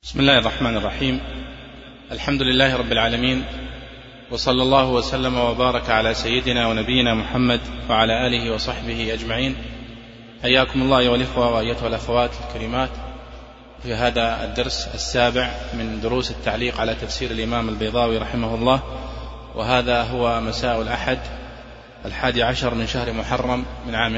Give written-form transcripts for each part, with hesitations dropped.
بسم الله الرحمن الرحيم. الحمد لله رب العالمين، وصلى الله وسلم وبارك على سيدنا ونبينا محمد وعلى آله وصحبه أجمعين. حياكم الله أيها الإخوة وأيتها الأخوات الكريمات في هذا الدرس السابع من دروس التعليق على تفسير الإمام البيضاوي رحمه الله، وهذا هو مساء الأحد 11 من شهر محرم من عام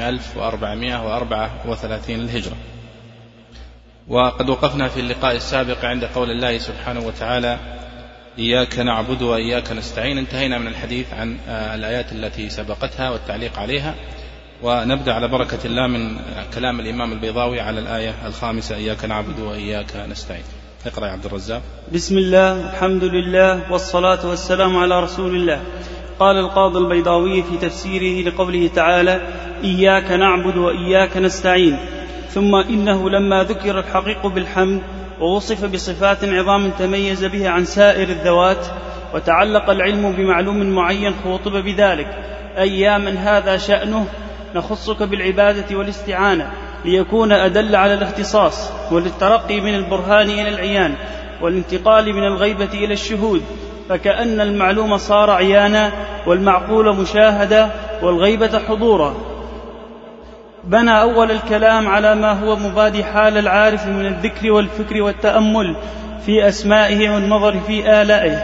1434 للهجرة. وقد وقفنا في اللقاء السابق عند قول الله سبحانه وتعالى: إياك نعبد وإياك نستعين. انتهينا من الحديث عن الآيات التي سبقتها والتعليق عليها، ونبدأ على بركة الله من كلام الإمام البيضاوي على الآية 5: إياك نعبد وإياك نستعين. اقرأ يا عبد الرزاق. بسم الله، الحمد لله، والصلاة والسلام على رسول الله. قال القاضي البيضاوي في تفسيره لقوله تعالى: إياك نعبد وإياك نستعين: ثم إنه لما ذكر الحقيق بالحمد ووصف بصفات عظام تميز بها عن سائر الذوات، وتعلق العلم بمعلوم معين خوطب بذلك: أي يا من هذا شأنه نخصك بالعبادة والاستعانة، ليكون أدل على الاختصاص وللترقي من البرهان إلى العيان والانتقال من الغيبة إلى الشهود، فكأن المعلوم صار عيانا والمعقول مشاهدا والغيبة حضورا. بنى أول الكلام على ما هو مبادي حال العارف من الذكر والفكر والتأمل في أسمائه والنظر في آلائه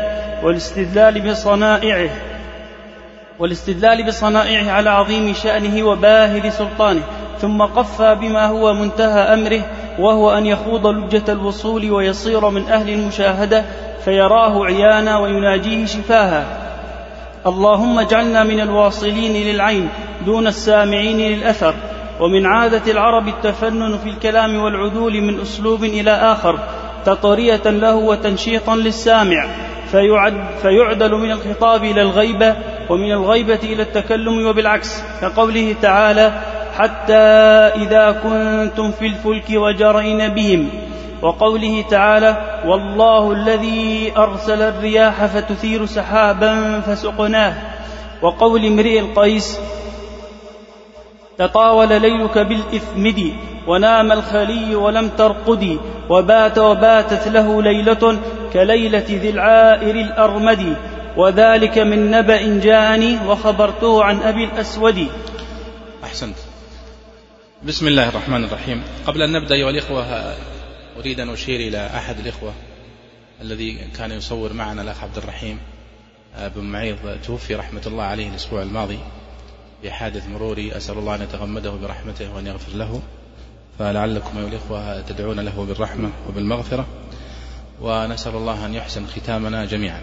والاستدلال بصنائعه على عظيم شأنه وباهر سلطانه، ثم قفى بما هو منتهى أمره، وهو أن يخوض لجة الوصول ويصير من أهل المشاهدة فيراه عيانا ويناجيه شفاها. اللهم اجعلنا من الواصلين للعين دون السامعين للأثر. ومن عادة العرب التفنن في الكلام والعدول من أسلوب إلى آخر تطرية له وتنشيطا للسامع، فيعدل من الخطاب إلى الغيبة، ومن الغيبة إلى التكلم، وبالعكس، كقوله تعالى: حتى إذا كنتم في الفلك وجرين بهم، وقوله تعالى: والله الذي أرسل الرياح فتثير سحابا فسقناه، وقول امرئ القيس: تطاول ليلك بالإثمد ونام الخلي ولم ترقدي، وباتت له ليلة كليلة ذي العائر الأرمد، وذلك من نبأ جاءني وخبرته عن أبي الأسود. أحسنت. بسم الله الرحمن الرحيم. قبل أن نبدأ أيها الإخوة، أريد أن أشير إلى أحد الإخوة الذي كان يصور معنا، الأخ عبد الرحيم بن معيض، توفي رحمة الله عليه الأسبوع الماضي بحادث مروري. أسأل الله أن يتغمده برحمته وأن يغفر له، فلعلكم أيها الإخوة تدعون له بالرحمة وبالمغفرة، ونسأل الله أن يحسن ختامنا جميعا.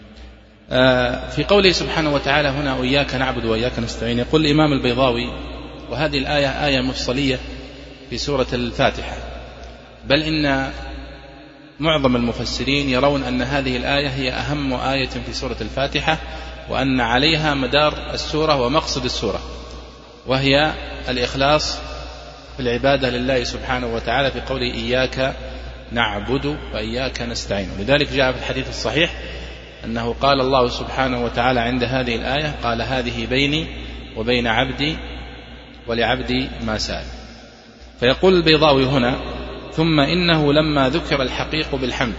في قوله سبحانه وتعالى هنا: وإياك نعبد وإياك نستعين، يقول الإمام البيضاوي: وهذه الآية آية مفصلية في سورة الفاتحة، بل إن معظم المفسرين يرون أن هذه الآية هي أهم آية في سورة الفاتحة، وأن عليها مدار السورة ومقصد السورة، وهي الإخلاص في العبادة لله سبحانه وتعالى في قوله: إياك نعبد وإياك نستعين. ولذلك جاء في الحديث الصحيح أنه قال الله سبحانه وتعالى عند هذه الآية: قال هذه بيني وبين عبدي ولعبدي ما سأل. فيقول البيضاوي هنا: ثم إنه لما ذكر الحقيق بالحمد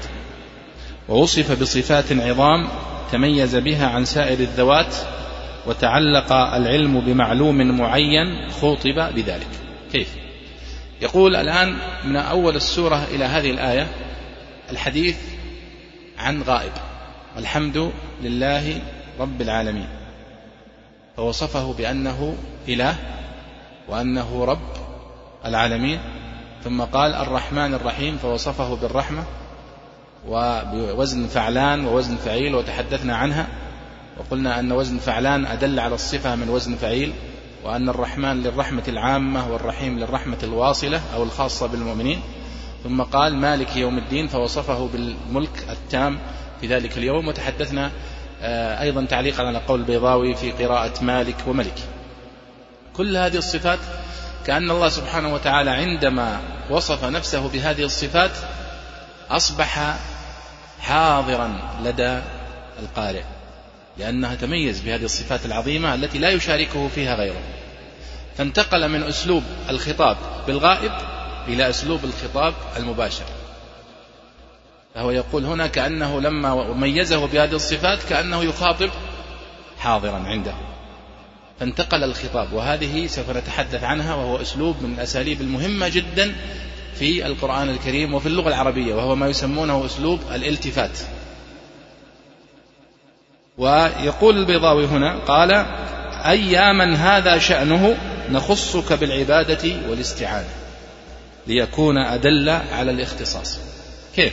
ووصف بصفات عظام تميز بها عن سائر الذوات، وتعلق العلم بمعلوم معين خوطب بذلك. كيف؟ يقول الآن من أول السورة إلى هذه الآية الحديث عن غائب، الحمد لله رب العالمين، فوصفه بأنه إله وأنه رب العالمين. ثم قال الرحمن الرحيم، فوصفه بالرحمة وبوزن فعلان ووزن فعيل، وتحدثنا عنها وقلنا أن وزن فعلان أدل على الصفة من وزن فعيل، وأن الرحمن للرحمة العامة والرحيم للرحمة الواصلة أو الخاصة بالمؤمنين. ثم قال مالك يوم الدين، فوصفه بالملك التام في ذلك اليوم، وتحدثنا أيضا تعليقا على قول البيضاوي في قراءة مالك وملك. كل هذه الصفات كأن الله سبحانه وتعالى عندما وصف نفسه بهذه الصفات أصبح حاضرا لدى القارئ، لأنها تميز بهذه الصفات العظيمة التي لا يشاركه فيها غيره، فانتقل من أسلوب الخطاب بالغائب إلى أسلوب الخطاب المباشر. فهو يقول هنا كأنه لما ميزه بهذه الصفات كأنه يخاطب حاضرا عنده، فانتقل الخطاب. وهذه سوف نتحدث عنها، وهو أسلوب من الأساليب المهمة جدا في القرآن الكريم وفي اللغة العربية، وهو ما يسمونه أسلوب الالتفات. ويقول البيضاوي هنا قال: أي يا من هذا شأنه نخصك بالعبادة والاستعانة ليكون أدل على الاختصاص. كيف؟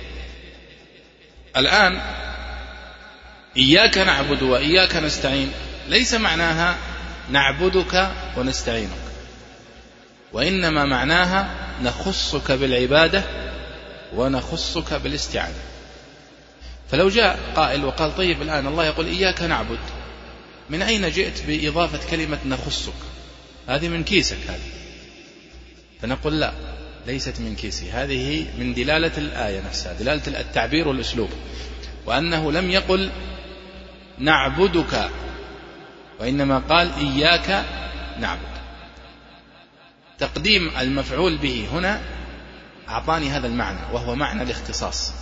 الآن إياك نعبد وإياك نستعين ليس معناها نعبدك ونستعينك، وإنما معناها نخصك بالعبادة ونخصك بالاستعانة. فلو جاء قائل وقال: طيب الآن الله يقول إياك نعبد، من أين جئت بإضافة كلمة نخصك؟ هذه من كيسك هذه. فنقول: لا، ليست من كيسي، هذه من دلالة الآية نفسها، دلالة التعبير والأسلوب، وأنه لم يقل نعبدك، وإنما قال إياك نعبد. تقديم المفعول به هنا أعطاني هذا المعنى، وهو معنى الاختصاص.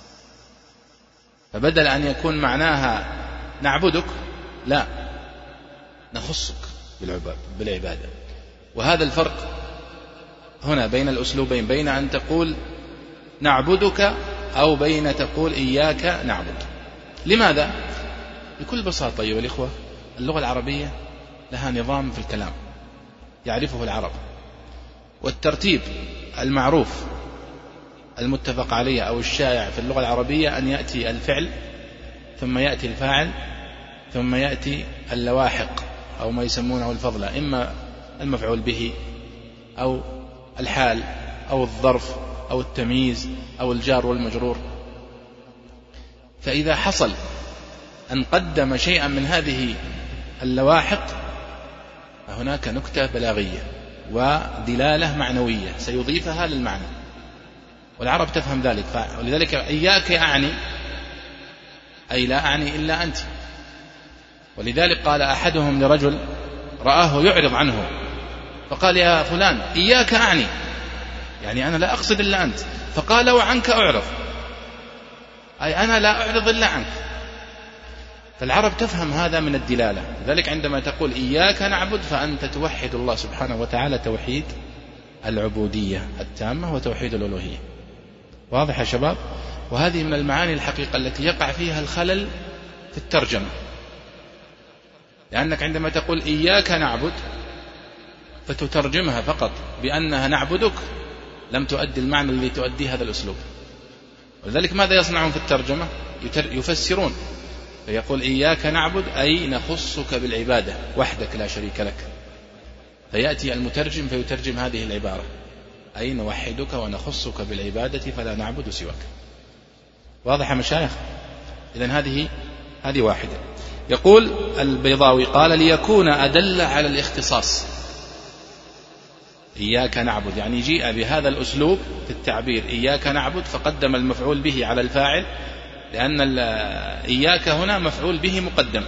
فبدل أن يكون معناها نعبدك، لا، نخصك بالعبادة. وهذا الفرق هنا بين الأسلوبين، بين أن تقول نعبدك أو بين تقول إياك نعبد. لماذا؟ بكل بساطة أيها الإخوة، اللغة العربية لها نظام في الكلام يعرفه العرب، والترتيب المعروف المتفق عليه أو الشائع في اللغة العربية أن يأتي الفعل ثم يأتي الفاعل ثم يأتي اللواحق أو ما يسمونه الفضلة، إما المفعول به أو الحال أو الظرف أو التمييز أو الجار والمجرور. فإذا حصل أن قدم شيئا من هذه اللواحق فهناك نكتة بلاغية ودلالة معنوية سيضيفها للمعنى، والعرب تفهم ذلك. ولذلك إياك أعني أي لا أعني إلا أنت. ولذلك قال أحدهم لرجل رآه يعرض عنه فقال: يا فلان إياك أعني، يعني أنا لا أقصد إلا أنت. فقال: وعنك أعرض، أي أنا لا أعرض إلا عنك. فالعرب تفهم هذا من الدلالة. لذلك عندما تقول إياك نعبد فأنت توحد الله سبحانه وتعالى توحيد العبودية التامة وتوحيد الألوهية. واضح يا شباب؟ وهذه من المعاني الحقيقة التي يقع فيها الخلل في الترجمة، لأنك عندما تقول إياك نعبد فتترجمها فقط بأنها نعبدك لم تؤدي المعنى الذي تؤديه هذا الأسلوب. ولذلك ماذا يصنعون في الترجمة؟ يفسرون، فيقول إياك نعبد أي نخصك بالعبادة وحدك لا شريك لك، فيأتي المترجم فيترجم هذه العبارة أي نوحدك ونخصك بالعبادة فلا نعبد سواك. واضح يا مشايخ؟ إذن هذه واحدة. يقول البيضاوي قال: ليكون أدل على الاختصاص. إياك نعبد يعني جيء بهذا الأسلوب في التعبير، إياك نعبد، فقدم المفعول به على الفاعل، لأن إياك هنا مفعول به مقدم،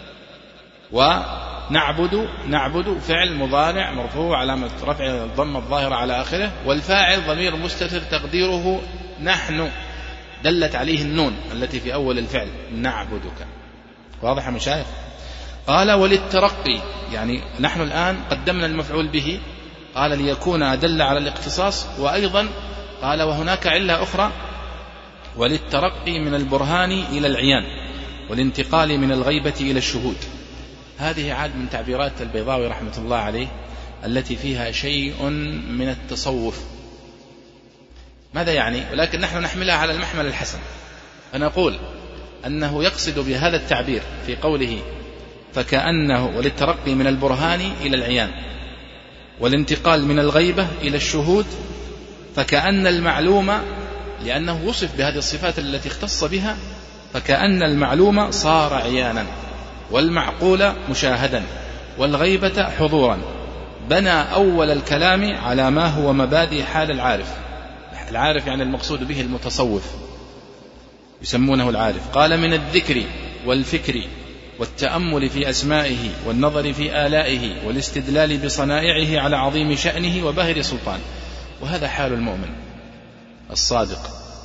ونعبد فعل مضارع مرفوع علامة رفع الضمة الظاهرة على آخره، والفاعل ضمير مستتر تقديره نحن، دلت عليه النون التي في أول الفعل نعبدك. واضح يا مشايخ؟ قال: وللترقي، يعني نحن الآن قدمنا المفعول به، قال ليكون أدل على الاختصاص، وأيضا قال وهناك علة أخرى: وللترقي من البرهان إلى العيان والانتقال من الغيبة إلى الشهود. هذه عاد من تعبيرات البيضاوي رحمة الله عليه التي فيها شيء من التصوف. ماذا يعني؟ ولكن نحن نحملها على المحمل الحسن، فنقول أنه يقصد بهذا التعبير في قوله فكأنه وللترقي من البرهان إلى العيان والانتقال من الغيبة إلى الشهود، فكأن المعلومة، لأنه وصف بهذه الصفات التي اختص بها، فكأن المعلومة صار عيانا والمعقول مشاهدا والغيبة حضورا. بنى أول الكلام على ما هو مبادئ حال العارف. العارف يعني المقصود به المتصوف، يسمونه العارف. قال: من الذكر والفكر والتأمل في أسمائه والنظر في آلائه والاستدلال بصنائعه على عظيم شأنه وباهر سلطانه. وهذا حال المؤمن الصادق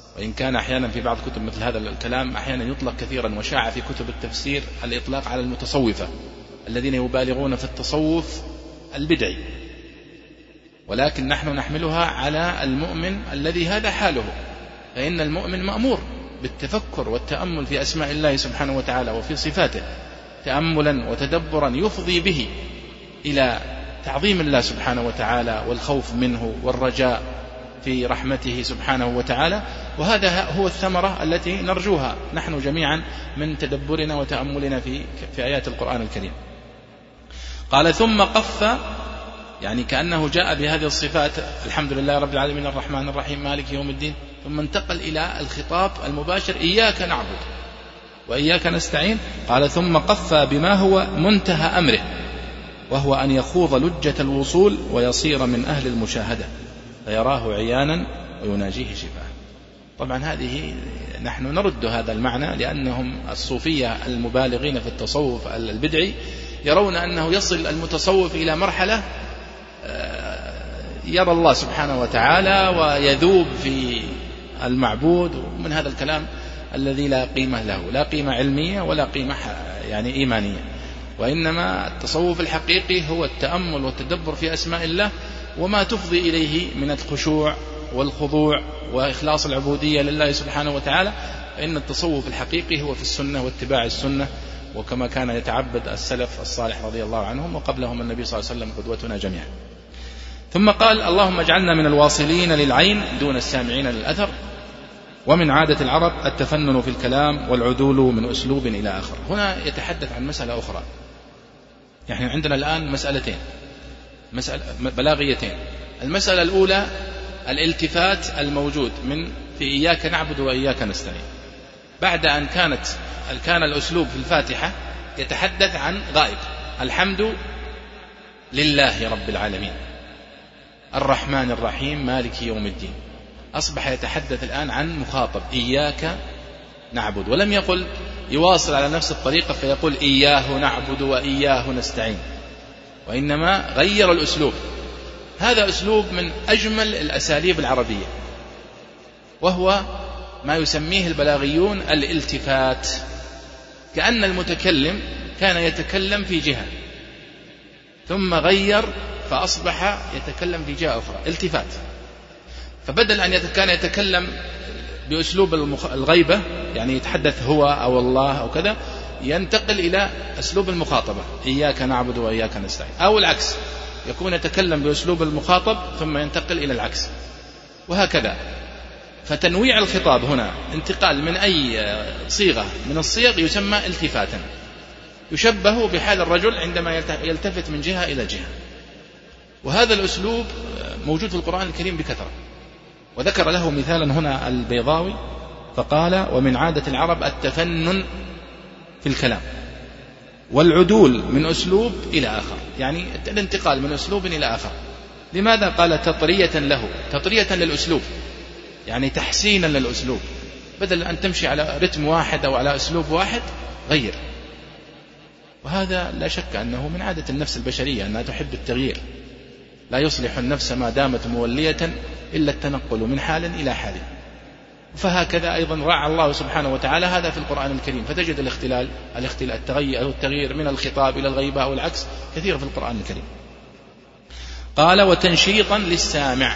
وإن كان أحيانا في بعض كتب مثل هذا الكلام أحيانا يطلق كثيرا وشاع في كتب التفسير الإطلاق على المتصوفة الذين يبالغون في التصوف البدعي، ولكن نحن نحملها على المؤمن الذي هذا حاله، فإن المؤمن مأمور بالتفكر والتأمل في أسماء الله سبحانه وتعالى وفي صفاته تأملا وتدبرا يفضي به إلى تعظيم الله سبحانه وتعالى والخوف منه والرجاء في رحمته سبحانه وتعالى. وهذا هو الثمرة التي نرجوها نحن جميعا من تدبرنا وتأملنا في آيات القرآن الكريم. قال ثم قف، يعني كأنه جاء بهذه الصفات الحمد لله رب العالمين الرحمن الرحيم مالك يوم الدين، ثم انتقل إلى الخطاب المباشر إياك نعبد وإياك نستعين. قال ثم قف بما هو منتهى أمره، وهو أن يخوض لجة الوصول ويصير من أهل المشاهدة فيراه عيانا ويناجيه شفاء. طبعا هذه نحن نرد هذا المعنى، لأنهم الصوفية المبالغين في التصوف البدعي يرون أنه يصل المتصوف إلى مرحلة يرى الله سبحانه وتعالى ويذوب في المعبود، ومن هذا الكلام الذي لا قيمة له، لا قيمة علمية ولا قيمة يعني إيمانية. وإنما التصوف الحقيقي هو التأمل والتدبر في أسماء الله وما تفضي إليه من الخشوع والخضوع وإخلاص العبودية لله سبحانه وتعالى. فإن التصوف الحقيقي هو في السنة واتباع السنة، وكما كان يتعبد السلف الصالح رضي الله عنهم، وقبلهم النبي صلى الله عليه وسلم قدوتنا جميعا. ثم قال اللهم اجعلنا من الواصلين للعين دون السامعين للأثر، ومن عادة العرب التفنن في الكلام والعدول من أسلوب إلى آخر. هنا يتحدث عن مسألة أخرى، يعني عندنا الآن مسألتين بلاغيتين. المسألة الأولى الالتفات الموجود في إياك نعبد وإياك نستعين، بعد أن كان الأسلوب في الفاتحة يتحدث عن غائب، الحمد لله رب العالمين الرحمن الرحيم مالك يوم الدين، أصبح يتحدث الآن عن مخاطب إياك نعبد، ولم يقل يواصل على نفس الطريقة فيقول إياه نعبد وإياه نستعين، وإنما غير الأسلوب. هذا أسلوب من أجمل الأساليب العربية، وهو ما يسميه البلاغيون الالتفات، كأن المتكلم كان يتكلم في جهة ثم غير فأصبح يتكلم في جهة أخرى، التفات. فبدل أن كان يتكلم بأسلوب الغيبة، يعني يتحدث هو أو الله أو كذا، ينتقل إلى أسلوب المخاطبة إياك نعبد وإياك نستعين، أو العكس، يكون يتكلم بأسلوب المخاطب ثم ينتقل إلى العكس، وهكذا. فتنويع الخطاب هنا انتقال من أي صيغة من الصيغ يسمى التفاتا، يشبه بحال الرجل عندما يلتفت من جهة إلى جهة. وهذا الأسلوب موجود في القرآن الكريم بكثرة، وذكر له مثالا هنا البيضاوي فقال ومن عادة العرب التفنن في الكلام والعدول من أسلوب إلى آخر، يعني الانتقال من أسلوب إلى آخر. لماذا؟ قال تطرية له، تطرية للأسلوب، يعني تحسينا للأسلوب، بدل أن تمشي على رتم واحد أو على أسلوب واحد غير. وهذا لا شك أنه من عادة النفس البشرية أنها تحب التغيير، لا يصلح النفس ما دامت مولية إلا التنقل من حال إلى حال. فهكذا أيضا راعى الله سبحانه وتعالى هذا في القرآن الكريم، فتجد التغيير من الخطاب إلى الغيبة أو العكس كثير في القرآن الكريم. قال وتنشيطا للسامع،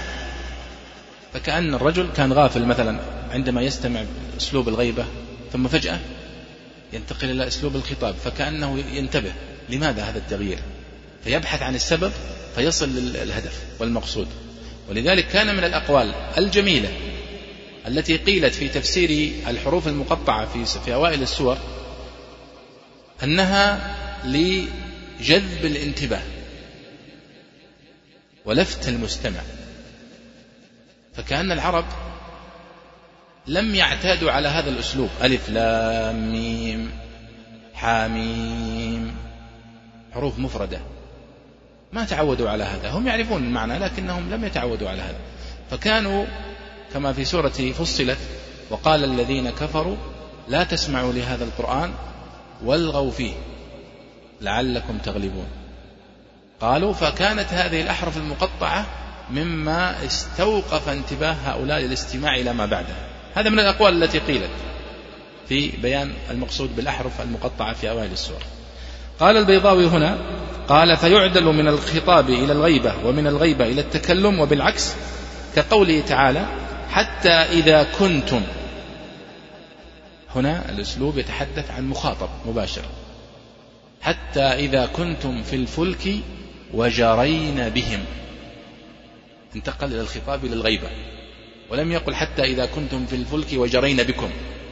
فكأن الرجل كان غافل مثلا عندما يستمع أسلوب الغيبة ثم فجأة ينتقل إلى أسلوب الخطاب، فكأنه ينتبه لماذا هذا التغيير، فيبحث عن السبب فيصل للهدف والمقصود. ولذلك كان من الأقوال الجميلة التي قيلت في تفسير الحروف المقطعة في أوائل السور أنها لجذب الانتباه ولفت المستمع. فكأن العرب لم يعتادوا على هذا الأسلوب، ألف لام ميم حاميم، حروف مفردة، ما تعودوا على هذا. هم يعرفون المعنى لكنهم لم يتعودوا على هذا، فكانوا كما في سورة فصلت وقال الذين كفروا لا تسمعوا لهذا القرآن والغوا فيه لعلكم تغلبون. قالوا فكانت هذه الأحرف المقطعة مما استوقف انتباه هؤلاء للاستماع إلى ما بعده، هذا من الأقوال التي قيلت في بيان المقصود بالأحرف المقطعة في أوائل السورة. قال البيضاوي هنا قال فيعدل من الخطاب إلى الغيبة ومن الغيبة إلى التكلم وبالعكس، كقوله تعالى حتى إذا كنتم. هنا الأسلوب يتحدث عن مخاطب مباشر، حتى إذا كنتم في الفلك وجرين بهم، انتقل إلى الخطاب إلى الغيبة، ولم يقل حتى إذا كنتم في الفلك وجرين بكم،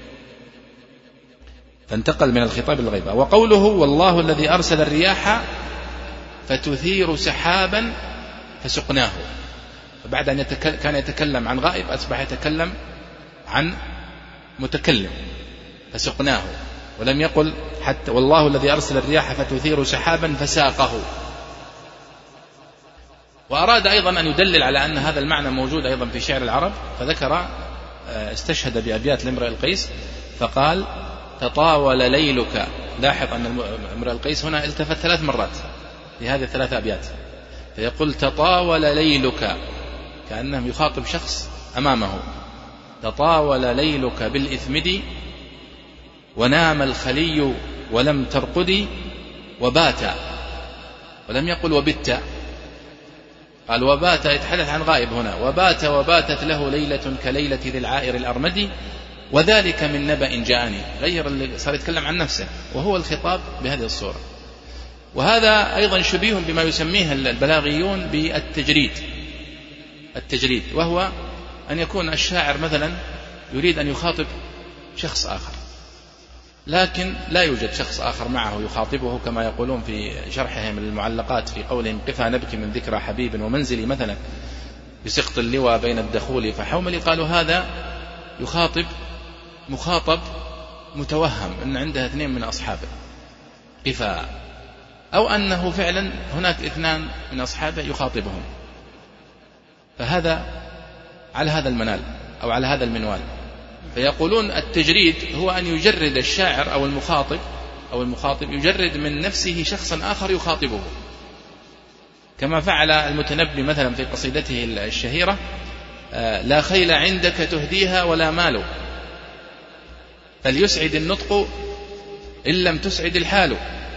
فانتقل من الخطاب إلى الغيبة. وقوله والله الذي أرسل الرياح فتثير سحابا فسقناه، فبعد أن كان يتكلم عن غائب أصبح يتكلم عن متكلم فسقناه، ولم يقل حتى والله الذي أرسل الرياح فتثير سحابا فساقه. وأراد أيضا أن يدلل على أن هذا المعنى موجود أيضا في شعر العرب، فذكر استشهد بأبيات لامرئ القيس فقال تطاول ليلك. لاحظ أن امرئ القيس هنا التفت 3 مرات في هذه 3 أبيات، فيقول تطاول ليلك كأنه يخاطب شخص أمامه، تطاول ليلك بالإثمد ونام الخلي ولم ترقدي وبات، ولم يقل وبت، قال وبات يتحدث عن غائب هنا، وبات وباتت له ليلة كليلة ذي العائر الأرمدي وذلك من نبأ جاءني، غير اللي صار يتكلم عن نفسه وهو الخطاب بهذه الصورة. وهذا أيضا شبيه بما يسميه البلاغيون بالتجريد، التجريد وهو أن يكون الشاعر مثلا يريد أن يخاطب شخص آخر لكن لا يوجد شخص آخر معه يخاطبه، كما يقولون في شرحهم المعلقات في قولهم قفا نبكي من ذكرى حبيب ومنزلي مثلا بسقط اللوى بين الدخول فحوملي، قالوا هذا يخاطب مخاطب متوهم أن عنده 2 من أصحابه قفا، أو أنه فعلا هناك 2 من أصحابه يخاطبهم، فهذا على هذا المنال أو على هذا المنوال. فيقولون التجريد هو أن يجرد الشاعر أو المخاطب يجرد من نفسه شخصا آخر يخاطبه، كما فعل المتنبي مثلا في قصيدته الشهيرة لا خيل عندك تهديها ولا مال فليسعد النطق إن لم تسعد الحال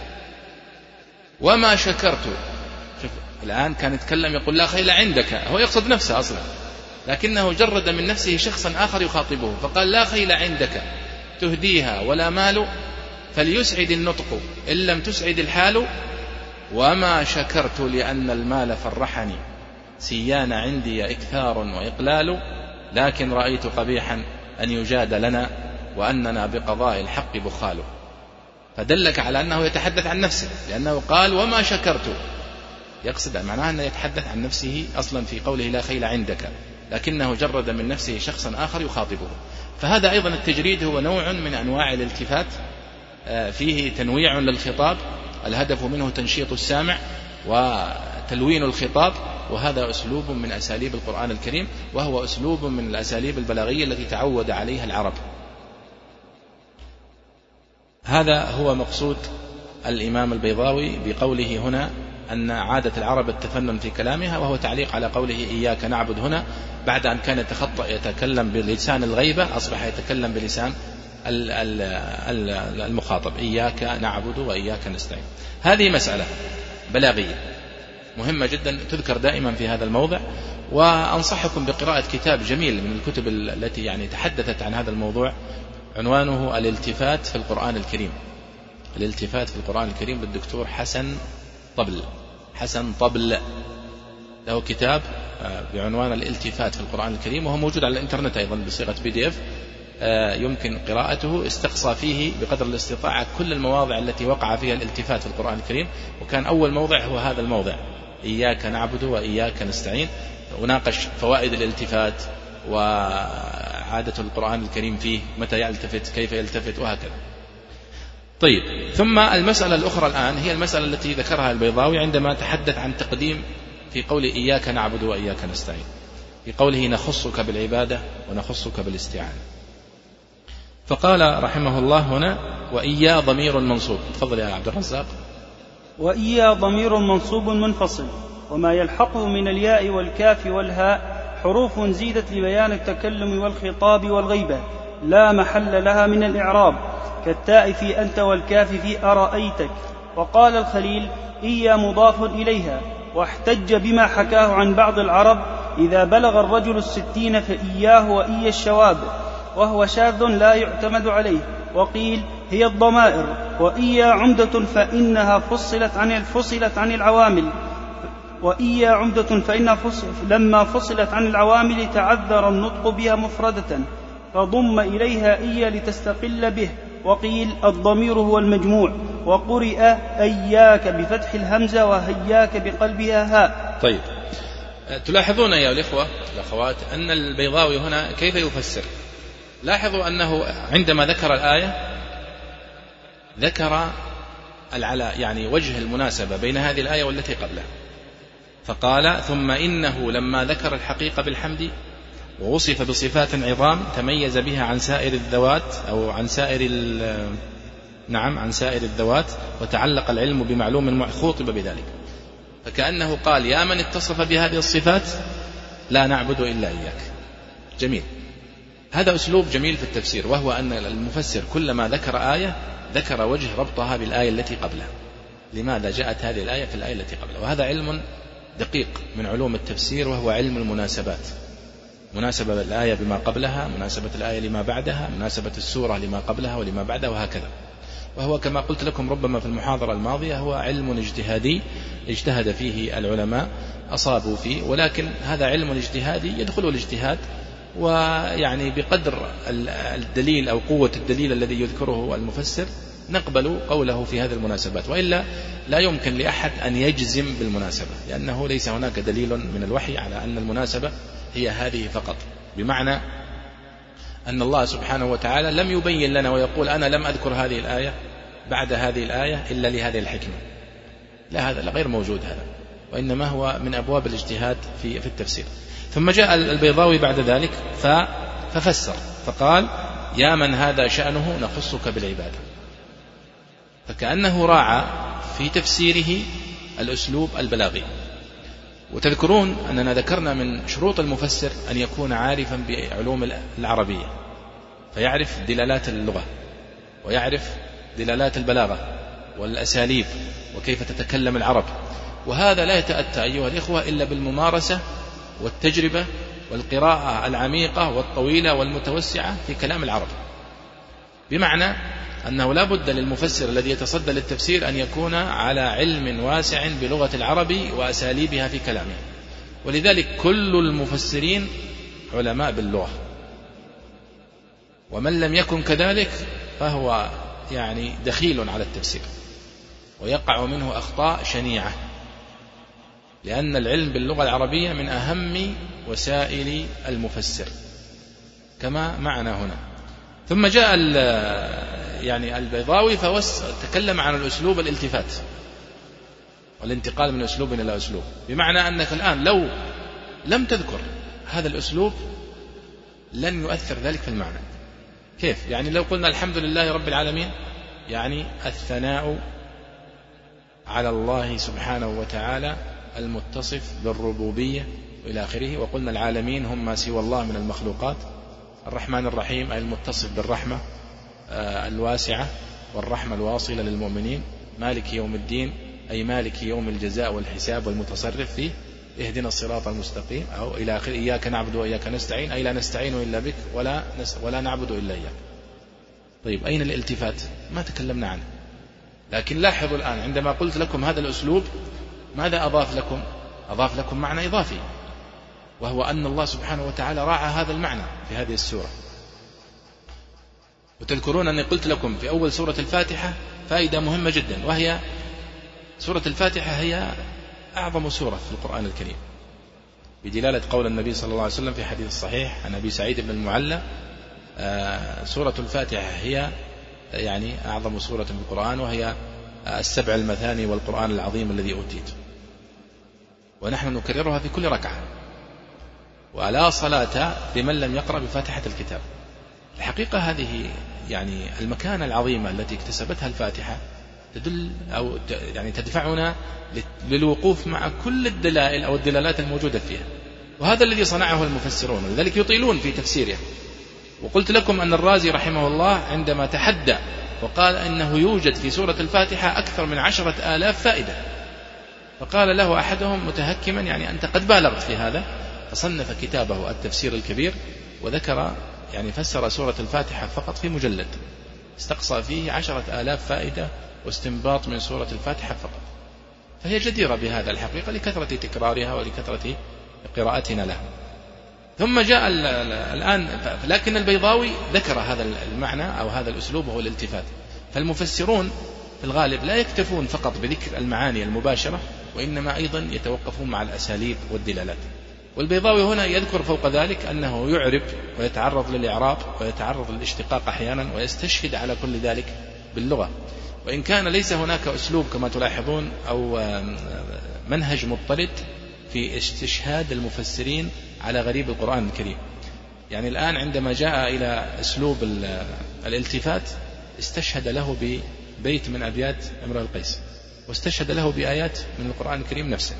وما شكرت. شوف الآن كان يتكلم يقول لا خيل عندك، هو يقصد نفسه أصلا، لكنه جرد من نفسه شخصا آخر يخاطبه فقال لا خيل عندك تهديها ولا مال فليسعد النطق إن لم تسعد الحال وما شكرت لأن المال فرحني سيان عندي إكثار وإقلال لكن رأيت قبيحا أن يجاد لنا وأننا بقضاء الحق بخال. فدلك على أنه يتحدث عن نفسه، لأنه قال وما شكرت، يقصد معناه أنه يتحدث عن نفسه أصلا في قوله لا خيل عندك، لكنه جرد من نفسه شخصا آخر يخاطبه. فهذا أيضا التجريد هو نوع من أنواع الالتفات، فيه تنويع للخطاب، الهدف منه تنشيط السامع وتلوين الخطاب، وهذا أسلوب من أساليب القرآن الكريم، وهو أسلوب من الأساليب البلاغية التي تعود عليها العرب. هذا هو مقصود الإمام البيضاوي بقوله هنا أن عادة العرب التفنن في كلامها، وهو تعليق على قوله إياك نعبد هنا، بعد أن كان يتكلم بلسان الغيبة أصبح يتكلم بلسان المخاطب، إياك نعبد وإياك نستعين. هذه مسألة بلاغية مهمة جدا تذكر دائما في هذا الموضع، وأنصحكم بقراءة كتاب جميل من الكتب التي يعني تحدثت عن هذا الموضوع، عنوانه الالتفات في القرآن الكريم، الالتفات في القرآن الكريم للدكتور حسن طبل، له كتاب بعنوان الالتفات في القرآن الكريم، وهو موجود على الإنترنت أيضا بصيغة PDF، يمكن قراءته. استقصى فيه بقدر الاستطاعة كل المواضع التي وقع فيها الالتفات في القرآن الكريم، وكان أول موضع هو هذا الموضع إياك نعبد وإياك نستعين، وناقش فوائد الالتفات وعادة القرآن الكريم فيه، متى يلتفت، كيف يلتفت، وهكذا. طيب، ثم المسألة الأخرى الآن هي المسألة التي ذكرها البيضاوي عندما تحدث عن تقديم في قول إياك نعبد وإياك نستعين، في قوله نخصك بالعبادة ونخصك بالاستعانة. فقال رحمه الله هنا وإيا ضمير منصوب. تفضل يا عبد الرزاق. وإيا ضمير منصوب منفصل، وما يلحقه من الياء والكاف والهاء حروف زيدت لبيان التكلم والخطاب والغيبة لا محل لها من الإعراب، كالتاء في أنت والكاف في أرأيتك. وقال الخليل: إيا مضاف إليها. واحتج بما حكاه عن بعض العرب: إذا بلغ الرجل 60 فإياه وإيا الشواب، وهو شاذ لا يعتمد عليه. وقيل: هي الضمائر. وإيا عمدة فإنها فصلت عن العوامل، وإيا عمدة فإنها لما فصلت عن العوامل تعذر النطق بها مفردة، فضم إليها إيا لتستقل به. وقيل: الضمير هو المجموع. وقرئ أياك بفتح الهمزة وهياك بقلبها هاء. طيب، تلاحظون أيها الإخوة والأخوات أن البيضاوي هنا كيف يفسر. لاحظوا أنه عندما ذكر الآية ذكر يعني وجه المناسبة بين هذه الآية والتي قبلها، فقال: ثم إنه لما ذكر الحقيقة بالحمد ووصف بصفات عظام تميز بها عن سائر الذوات أو عن سائر الذوات، وتعلق العلم بمعلوم خوطب بذلك. فكأنه قال: يا من اتصف بهذه الصفات لا نعبد إلا إياك. جميل، هذا أسلوب جميل في التفسير، وهو أن المفسر كلما ذكر آية ذكر وجه ربطها بالآية التي قبلها. لماذا جاءت هذه الآية في الآية التي قبلها؟ وهذا علم دقيق من علوم التفسير، وهو علم المناسبات، مناسبة الآية بما قبلها، مناسبة الآية لما بعدها، مناسبة السورة لما قبلها ولما بعدها، وهكذا. وهو كما قلت لكم ربما في المحاضرة الماضية هو علم اجتهادي اجتهد فيه العلماء أصابوا فيه، ولكن هذا علم اجتهادي يدخل الاجتهاد، ويعني بقدر الدليل أو قوة الدليل الذي يذكره المفسر نقبل قوله في هذه المناسبات، وإلا لا يمكن لأحد أن يجزم بالمناسبة، لأنه ليس هناك دليل من الوحي على أن المناسبة هي هذه فقط، بمعنى أن الله سبحانه وتعالى لم يبين لنا ويقول: أنا لم أذكر هذه الآية بعد هذه الآية إلا لهذه الحكمة. لا، هذا غير موجود هذا، وإنما هو من أبواب الاجتهاد في التفسير. ثم جاء البيضاوي بعد ذلك ففسر فقال: يا من هذا شأنه نخصك بالعبادة. فكأنه راعى في تفسيره الأسلوب البلاغي. وتذكرون أننا ذكرنا من شروط المفسر أن يكون عارفا بعلوم العربية، فيعرف دلالات اللغة ويعرف دلالات البلاغة والأساليب وكيف تتكلم العرب. وهذا لا يتأتى أيها الإخوة إلا بالممارسة والتجربة والقراءة العميقة والطويلة والمتوسعة في كلام العرب، بمعنى أنه لا بد للمفسر الذي يتصدى للتفسير أن يكون على علم واسع بلغة العرب وأساليبها في كلامه. ولذلك كل المفسرين علماء باللغة، ومن لم يكن كذلك فهو يعني دخيل على التفسير ويقع منه أخطاء شنيعة، لأن العلم باللغة العربية من أهم وسائل المفسر كما معنا هنا. ثم جاء البيضاوي فتكلم عن الأسلوب الالتفات والانتقال من أسلوب إلى أسلوب، بمعنى أنك الآن لو لم تذكر هذا الأسلوب لن يؤثر ذلك في المعنى. كيف؟ يعني لو قلنا الحمد لله رب العالمين، يعني الثناء على الله سبحانه وتعالى المتصف بالربوبية إلى آخره، وقلنا العالمين هم ما سوى الله من المخلوقات، الرحمن الرحيم أي المتصف بالرحمة الواسعة والرحمة الواصلة للمؤمنين، مالك يوم الدين أي مالك يوم الجزاء والحساب والمتصرف فيه، اهدنا الصراط المستقيم أو إلى آخره، إياك نعبد وإياك نستعين أي لا نستعين إلا بك ولا نعبد إلا إياك. طيب، أين الالتفات؟ ما تكلمنا عنه. لكن لاحظوا الآن عندما قلت لكم هذا الأسلوب ماذا أضاف لكم؟ أضاف لكم معنى إضافي، وهو أن الله سبحانه وتعالى راعى هذا المعنى في هذه السورة. وتذكرون أني قلت لكم في أول سورة الفاتحة فائدة مهمة جدا، وهي سورة الفاتحة هي أعظم سورة في القرآن الكريم، بدلالة قول النبي صلى الله عليه وسلم في حديث صحيح عن أبي سعيد بن المعلى: سورة الفاتحة هي يعني أعظم سورة في القرآن، وهي 7 المثاني والقرآن العظيم الذي أوتيت. ونحن نكررها في كل ركعة، ولا صلاة لمن لم يقرأ بفاتحة الكتاب. الحقيقة هذه يعني المكانة العظيمة التي اكتسبتها الفاتحة تدل أو يعني تدفعنا للوقوف مع كل الدلائل أو الدلالات الموجودة فيها، وهذا الذي صنعه المفسرون، لذلك يطيلون في تفسيره. وقلت لكم أن الرازي رحمه الله عندما تحدى وقال أنه يوجد في سورة الفاتحة أكثر من 10,000 فائدة، فقال له أحدهم متهكما يعني أنت قد بالغت في هذا، فصنف كتابه التفسير الكبير وذكر يعني فسر سورة الفاتحة فقط في مجلد، استقصى فيه 10,000 فائدة واستنباط من سورة الفاتحة فقط. فهي جديرة بهذا الحقيقة لكثرة تكرارها ولكثرة قراءتنا لها. ثم جاء الآن، لكن البيضاوي ذكر هذا المعنى أو هذا الأسلوب وهو الالتفات. فالمفسرون في الغالب لا يكتفون فقط بذكر المعاني المباشرة، وإنما أيضا يتوقفون مع الأساليب والدلالات. والبيضاوي هنا يذكر فوق ذلك أنه يعرب ويتعرض للإعراب ويتعرض للاشتقاق أحيانا، ويستشهد على كل ذلك باللغة، وإن كان ليس هناك أسلوب كما تلاحظون أو منهج مضطرد في استشهاد المفسرين على غريب القرآن الكريم. يعني الآن عندما جاء إلى أسلوب الالتفات استشهد له ببيت من أبيات امرؤ القيس، واستشهد له بآيات من القرآن الكريم نفسه.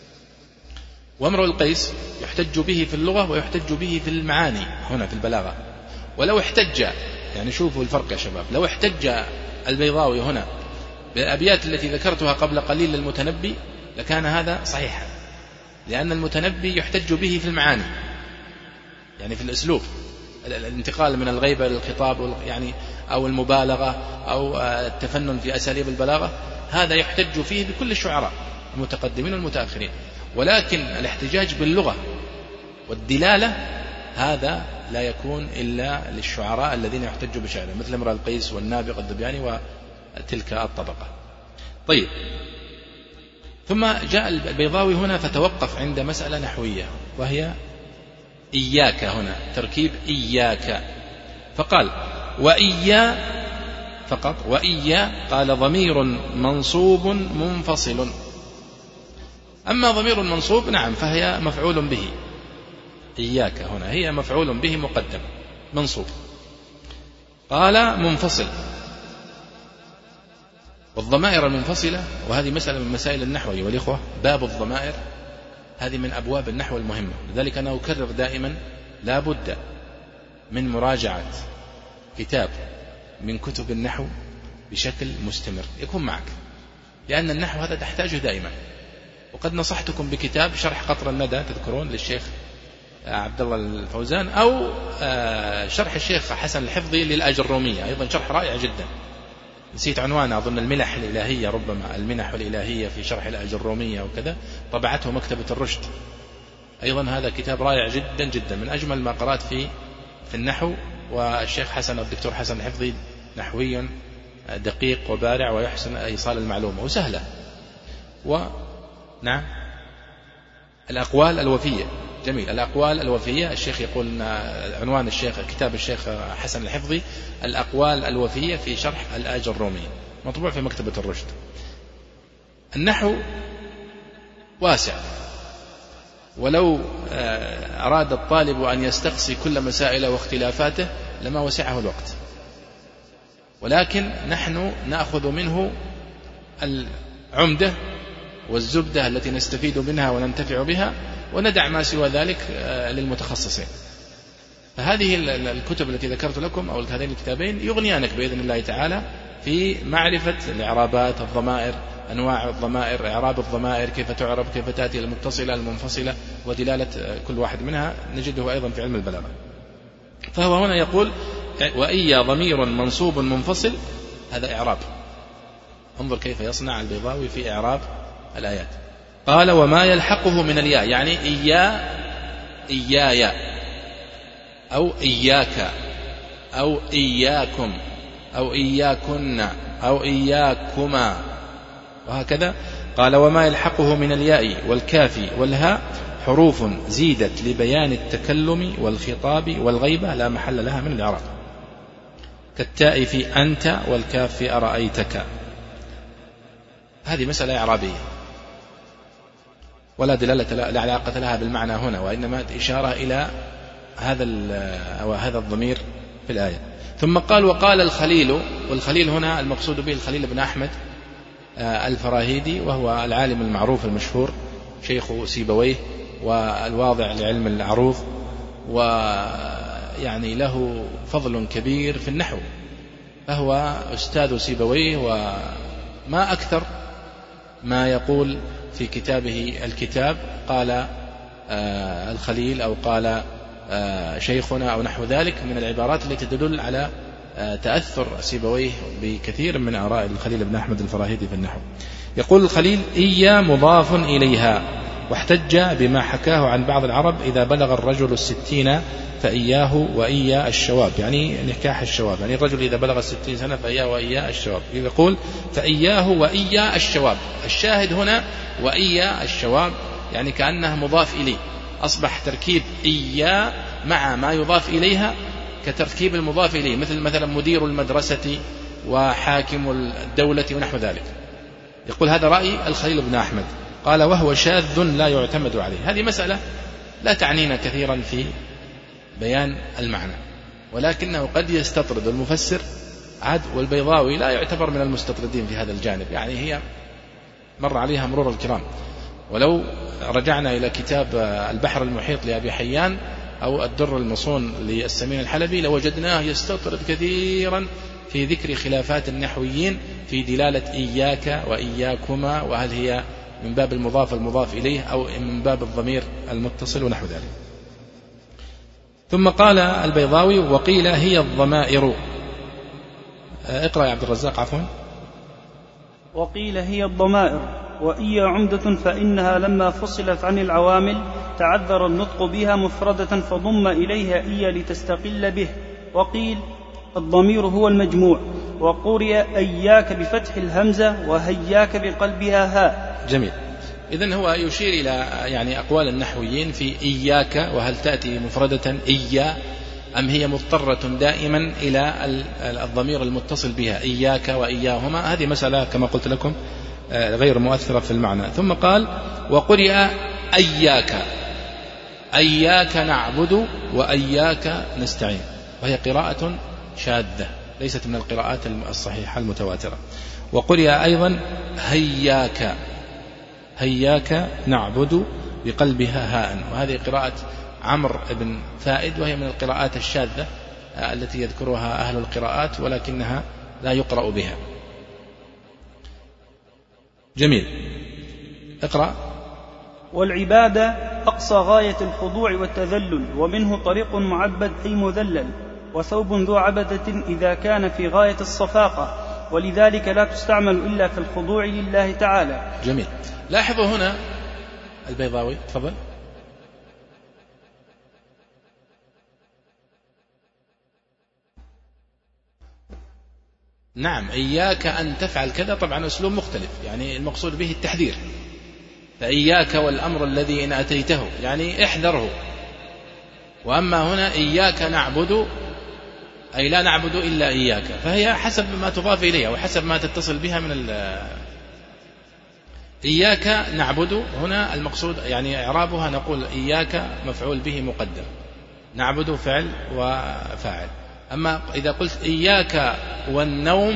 وامرؤ القيس يحتج به في اللغة ويحتج به في المعاني هنا في البلاغة. ولو احتج، يعني شوفوا الفرق يا شباب، لو احتج البيضاوي هنا بالأبيات التي ذكرتها قبل قليل للمتنبي لكان هذا صحيحا، لأن المتنبي يحتج به في المعاني، يعني في الأسلوب، الانتقال من الغيبة للخطاب يعني أو المبالغة أو التفنن في أساليب البلاغة، هذا يحتج فيه بكل الشعراء المتقدمين والمتأخرين. ولكن الاحتجاج باللغة والدلالة هذا لا يكون إلا للشعراء الذين يحتجوا بشعره، مثل امرؤ القيس والنابغة الذبياني وتلك الطبقة. طيب، ثم جاء البيضاوي هنا فتوقف عند مسألة نحوية، وهي إياك، هنا تركيب إياك، فقال وإيا فقط، وإيا قال ضمير منصوب منفصل. أما ضمير منصوب نعم فهي مفعول به، إياك هنا هي مفعول به مقدم منصوب. قال منفصل، والضمائر المنفصلة، وهذه مسألة من مسائل النحو أيها الإخوة، باب الضمائر هذه من أبواب النحو المهمة، لذلك أنا أكرر دائما لا بد من مراجعة كتاب من كتب النحو بشكل مستمر يكون معك، لأن النحو هذا تحتاجه دائما. وقد نصحتكم بكتاب شرح قطر الندى، تذكرون، للشيخ عبد الله الفوزان، أو شرح الشيخ حسن الحفظي للآجرومية، أيضا شرح رائع جدا، نسيت عنوانه، أظن المنح الإلهية، ربما المنح الإلهية في شرح الآجرومية وكذا، طبعته مكتبة الرشد. أيضا هذا كتاب رائع جدا جدا، من أجمل ما قرأت في النحو. والشيخ حسن الدكتور حسن الحفظي نحوي دقيق وبارع ويحسن إيصال المعلومة وسهلة. نعم، الأقوال الوفية، جميل، الأقوال الوفية. الشيخ يقول عنوان الشيخ كتاب الشيخ حسن الحفظي الأقوال الوفية في شرح الآجرومية، مطبوع في مكتبة الرشد. النحو واسع، ولو أراد الطالب أن يستقصي كل مسائله واختلافاته لما وسعه الوقت، ولكن نحن نأخذ منه العمدة والزبدة التي نستفيد منها وننتفع بها، وندع ما سوى ذلك للمتخصصين. فهذه الكتب التي ذكرت لكم أو هذين الكتابين يغنيانك بإذن الله تعالى في معرفة الإعرابات، الضمائر، أنواع الضمائر، إعراب الضمائر، كيف تعرب، كيف تأتي المتصلة المنفصلة، ودلالة كل واحد منها نجده أيضا في علم البلاغة. فهو هنا يقول وإيا ضمير منصوب منفصل، هذا إعراب. انظر كيف يصنع البيضاوي في إعراب الآيات. قال وما يلحقه من الياء، يعني إيايا أو إياك أو إياكم أو إياكن أو إياكما وهكذا. قال وما يلحقه من الياء والكاف والهاء حروف زيدت لبيان التكلم والخطاب والغيبة لا محل لها من الإعراب، كالتاء في أنت والكاف في أرأيتك. هذه مسألة إعرابية ولا دلالة لا علاقة لها بالمعنى هنا، وإنما إشارة إلى هذا الضمير في الآية. ثم قال وقال الخليل، والخليل هنا المقصود به الخليل بن أحمد الفراهيدي، وهو العالم المعروف المشهور شيخ سيبويه والواضع لعلم العروض، ويعني له فضل كبير في النحو، فهو أستاذ سيبويه، وما أكثر ما يقول في كتابه الكتاب قال الخليل أو قال شيخنا أو نحو ذلك من العبارات التي تدل على تأثر سيبويه بكثير من آراء الخليل بن أحمد الفراهيدي في النحو. يقول الخليل: إيا مضاف إليها، واحتج بما حكاه عن بعض العرب: إذا بلغ الرجل 60 فإياه وإيا الشواب، يعني نكاح الشواب، يعني الرجل إذا بلغ 60 سنة فإياه وإيا الشواب. يقول: فإياه وإيا الشواب. الشاهد هنا وإيا الشواب، يعني كأنه مضاف إليه، أصبح تركيب إيا مع ما يضاف إليها كتركيب المضاف إليه، مثلا مدير المدرسة وحاكم الدولة ونحو ذلك. يقول: هذا رأي الخليل بن أحمد. قال: وهو شاذ لا يعتمد عليه. هذه مسألة لا تعنينا كثيرا في بيان المعنى، ولكنه قد يستطرد المفسر عاد، والبيضاوي لا يعتبر من المستطردين في هذا الجانب، يعني هي مر عليها مرور الكرام. ولو رجعنا إلى كتاب البحر المحيط لأبي حيان أو الدر المصون للسمين الحلبي لوجدناه يستطرد كثيرا في ذكر خلافات النحويين في دلالة إياك وإياكما، وهل هي من باب المضاف المضاف إليه أو من باب الضمير المتصل ونحو ذلك. ثم قال البيضاوي: وقيل هي الضمائر. اقرأ يا عبد الرزاق عفوا. وقيل هي الضمائر، وإي عمدة فإنها لما فصلت عن العوامل تعذر النطق بها مفردة فضم إليها إي لتستقل به. وقيل الضمير هو المجموع، وقرئ أياك بفتح الهمزة وهياك بقلبها هاء. جميل. إذن هو يشير إلى يعني أقوال النحويين في إياك، وهل تأتي مفردة إيا أم هي مضطرة دائما إلى الضمير المتصل بها إياك وإياهما. هذه مسألة كما قلت لكم غير مؤثرة في المعنى. ثم قال: وقرئ أياك، أياك نعبد وأياك نستعين، وهي قراءة شاذة ليست من القراءات الصحيحة المتواترة. وقرئ أيضا هياك، هياك نعبد بقلبها هاء، وهذه قراءة عمرو بن فائد، وهي من القراءات الشاذة التي يذكرها أهل القراءات ولكنها لا يقرأ بها. جميل. اقرأ. والعبادة أقصى غاية الخضوع والتذلل، ومنه طريق معبد أي مذلل، وثوب ذو عبدة إذا كان في غاية الصفاقة، ولذلك لا تستعمل إلا في الخضوع لله تعالى. جميل. لاحظوا هنا البيضاوي، تفضل. نعم، إياك أن تفعل كذا، طبعا أسلوب مختلف، يعني المقصود به التحذير، فإياك والأمر الذي إن أتيته يعني احذره. وأما هنا إياك نعبد أي لا نعبد إلا إياك، فهي حسب ما تضاف إليها وحسب ما تتصل بها من إياك نعبد. هنا المقصود يعني إعرابها نقول إياك مفعول به مقدم، نعبد فعل وفاعل. أما إذا قلت إياك والنوم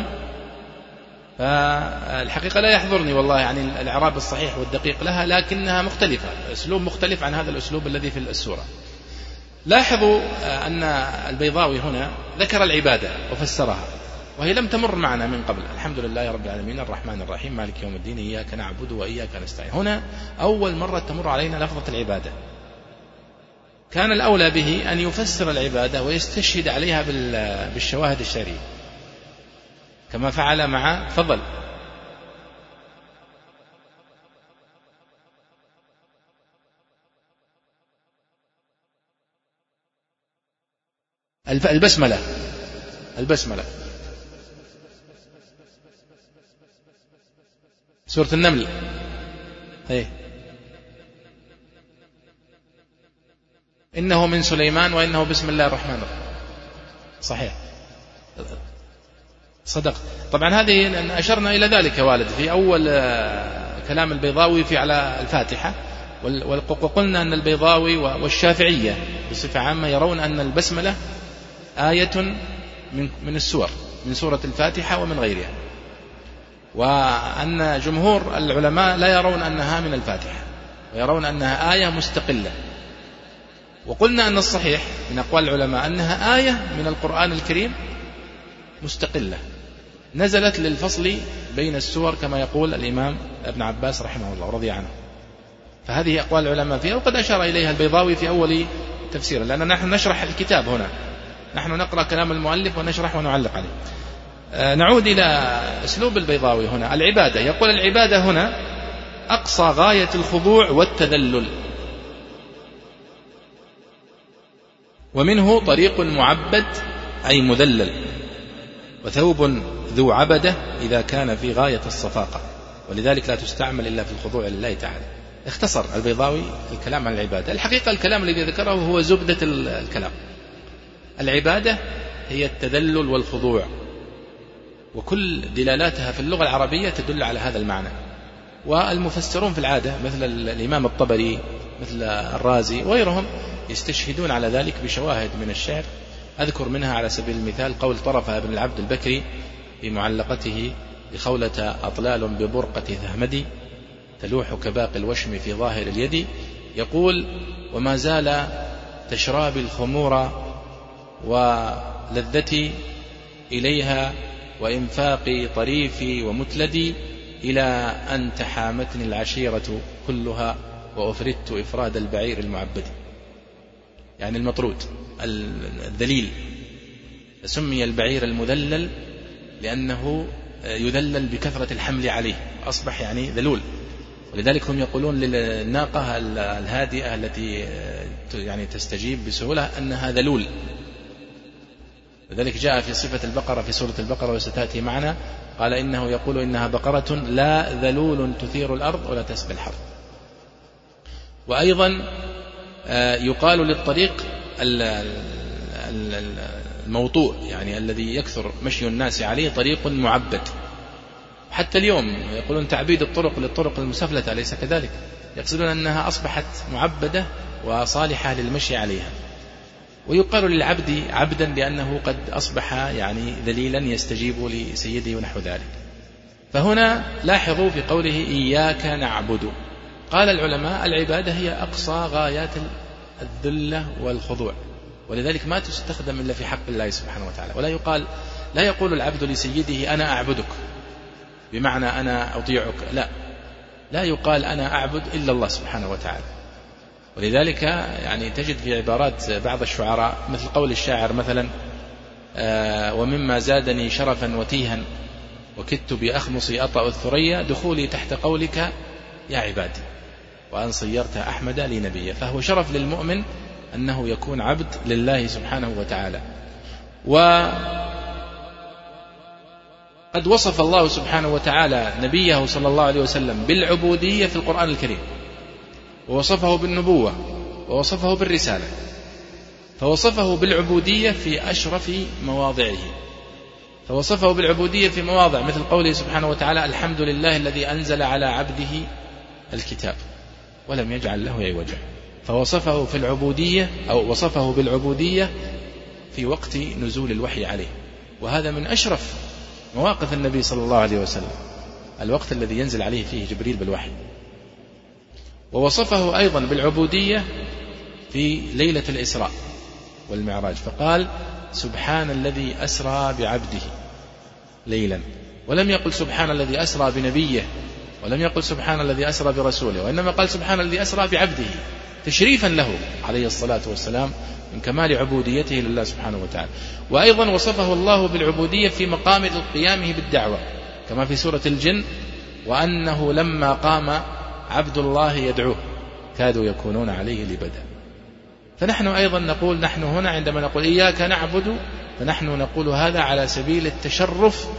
فالحقيقة لا يحضرني والله يعني الإعراب الصحيح والدقيق لها، لكنها مختلفة، أسلوب مختلف عن هذا الأسلوب الذي في السورة. لاحظوا أن البيضاوي هنا ذكر العبادة وفسرها، وهي لم تمر معنا من قبل. الحمد لله رب العالمين الرحمن الرحيم مالك يوم الدين إياك نعبد وإياك نستعين. هنا أول مرة تمر علينا لفظة العبادة. كان الأولى به أن يفسر العبادة ويستشهد عليها بالشواهد الشرعية كما فعل مع فضل. البسملة سورة النمل، إنه من سليمان وإنه بسم الله الرحمن الرحيم. صحيح، صدق. طبعا هذه أشرنا إلى ذلك والد في أول كلام البيضاوي في على الفاتحة، وقلنا أن البيضاوي والشافعية بصفة عامة يرون أن البسملة آية من السور، من سورة الفاتحة ومن غيرها، وأن جمهور العلماء لا يرون أنها من الفاتحة، ويرون أنها آية مستقلة. وقلنا أن الصحيح من أقوال العلماء أنها آية من القرآن الكريم مستقلة نزلت للفصل بين السور كما يقول الإمام ابن عباس رحمه الله رضي عنه. فهذه أقوال العلماء فيها، وقد أشار إليها البيضاوي في أول تفسيره، لأننا نحن نشرح الكتاب هنا، نحن نقرأ كلام المؤلف ونشرح ونعلق عليه. نعود إلى أسلوب البيضاوي هنا. العبادة، يقول العبادة هنا أقصى غاية الخضوع والتذلل، ومنه طريق معبد أي مذلل، وثوب ذو عبدة إذا كان في غاية الصفاقة، ولذلك لا تستعمل إلا في الخضوع لله تعالى. اختصر البيضاوي الكلام عن العبادة. الحقيقة الكلام الذي ذكره هو زبدة الكلام. العبادة هي التذلل والخضوع، وكل دلالاتها في اللغة العربية تدل على هذا المعنى. والمفسرون في العادة مثل الإمام الطبري مثل الرازي وغيرهم يستشهدون على ذلك بشواهد من الشعر. أذكر منها على سبيل المثال قول طرفة بن العبد البكري في معلقته لخولة أطلال ببرقة ثهمدي تلوح كباقي الوشم في ظاهر اليد، يقول: وما زال تشرابي الخمور ولذتي إليها وإنفاقي طريفي ومتلدي إلى أن تحامتني العشيرة كلها وأفردت إفراد البعير المعبد. يعني المطرود الذليل، سمي البعير المذلل لأنه يذلل بكثرة الحمل عليه، أصبح يعني ذلول. ولذلك هم يقولون للناقة الهادئة التي يعني تستجيب بسهولة أنها ذلول. لذلك جاء في صفة البقرة في سورة البقرة وستأتي معنا، قال إنه يقول إنها بقرة لا ذلول تثير الأرض ولا تسقي الحرث. وأيضا يقال للطريق الموطوء، يعني الذي يكثر مشي الناس عليه، طريق معبد. حتى اليوم يقولون تعبيد الطرق للطرق المسفلتة، أليس كذلك؟ يقصدون أنها أصبحت معبدة وصالحة للمشي عليها. ويقال للعبد عبدا لأنه قد أصبح يعني ذليلا يستجيب لسيده ونحو ذلك. فهنا لاحظوا في قوله إياك نعبد، قال العلماء العبادة هي أقصى غايات الذلة والخضوع، ولذلك ما تستخدم إلا في حق الله سبحانه وتعالى. لا يقول العبد لسيده أنا أعبدك بمعنى أنا أطيعك، لا يقال أنا أعبد إلا الله سبحانه وتعالى. ولذلك يعني تجد في عبارات بعض الشعراء مثل قول الشاعر مثلا: ومما زادني شرفا وتيها وكدت بأخمصي أطأ الثريا دخولي تحت قولك يا عبادي وأن صيرت أحمد لي نبيا. فهو شرف للمؤمن أنه يكون عبد لله سبحانه وتعالى. وقد وصف الله سبحانه وتعالى نبيه صلى الله عليه وسلم بالعبودية في القرآن الكريم، ووصفه بالنبوة، ووصفه بالرسالة. فوصفه بالعبودية في أشرف مواضعه، فوصفه بالعبودية في مواضع مثل قوله سبحانه وتعالى: الحمد لله الذي أنزل على عبده الكتاب ولم يجعل له عوجا. فوصفه في العبودية أو وصفه بالعبودية في وقت نزول الوحي عليه، وهذا من أشرف مواقف النبي صلى الله عليه وسلم، الوقت الذي ينزل عليه فيه جبريل بالوحي. ووصفه أيضا بالعبودية في ليلة الإسراء والمعراج، فقال: سبحان الذي أسرى بعبده ليلا، ولم يقل سبحان الذي أسرى بنبيه، ولم يقل سبحان الذي أسرى برسوله، وإنما قال سبحان الذي أسرى بعبده تشريفا له عليه الصلاة والسلام من كمال عبوديته لله سبحانه وتعالى. وأيضا وصفه الله بالعبودية في مقام قيامه بالدعوة كما في سورة الجن: وأنه لما قام عبد الله يدعوه كادوا يكونون عليه لبدا. فنحن أيضا نقول، نحن هنا عندما نقول إياك نعبد، فنحن نقول هذا على سبيل التشرف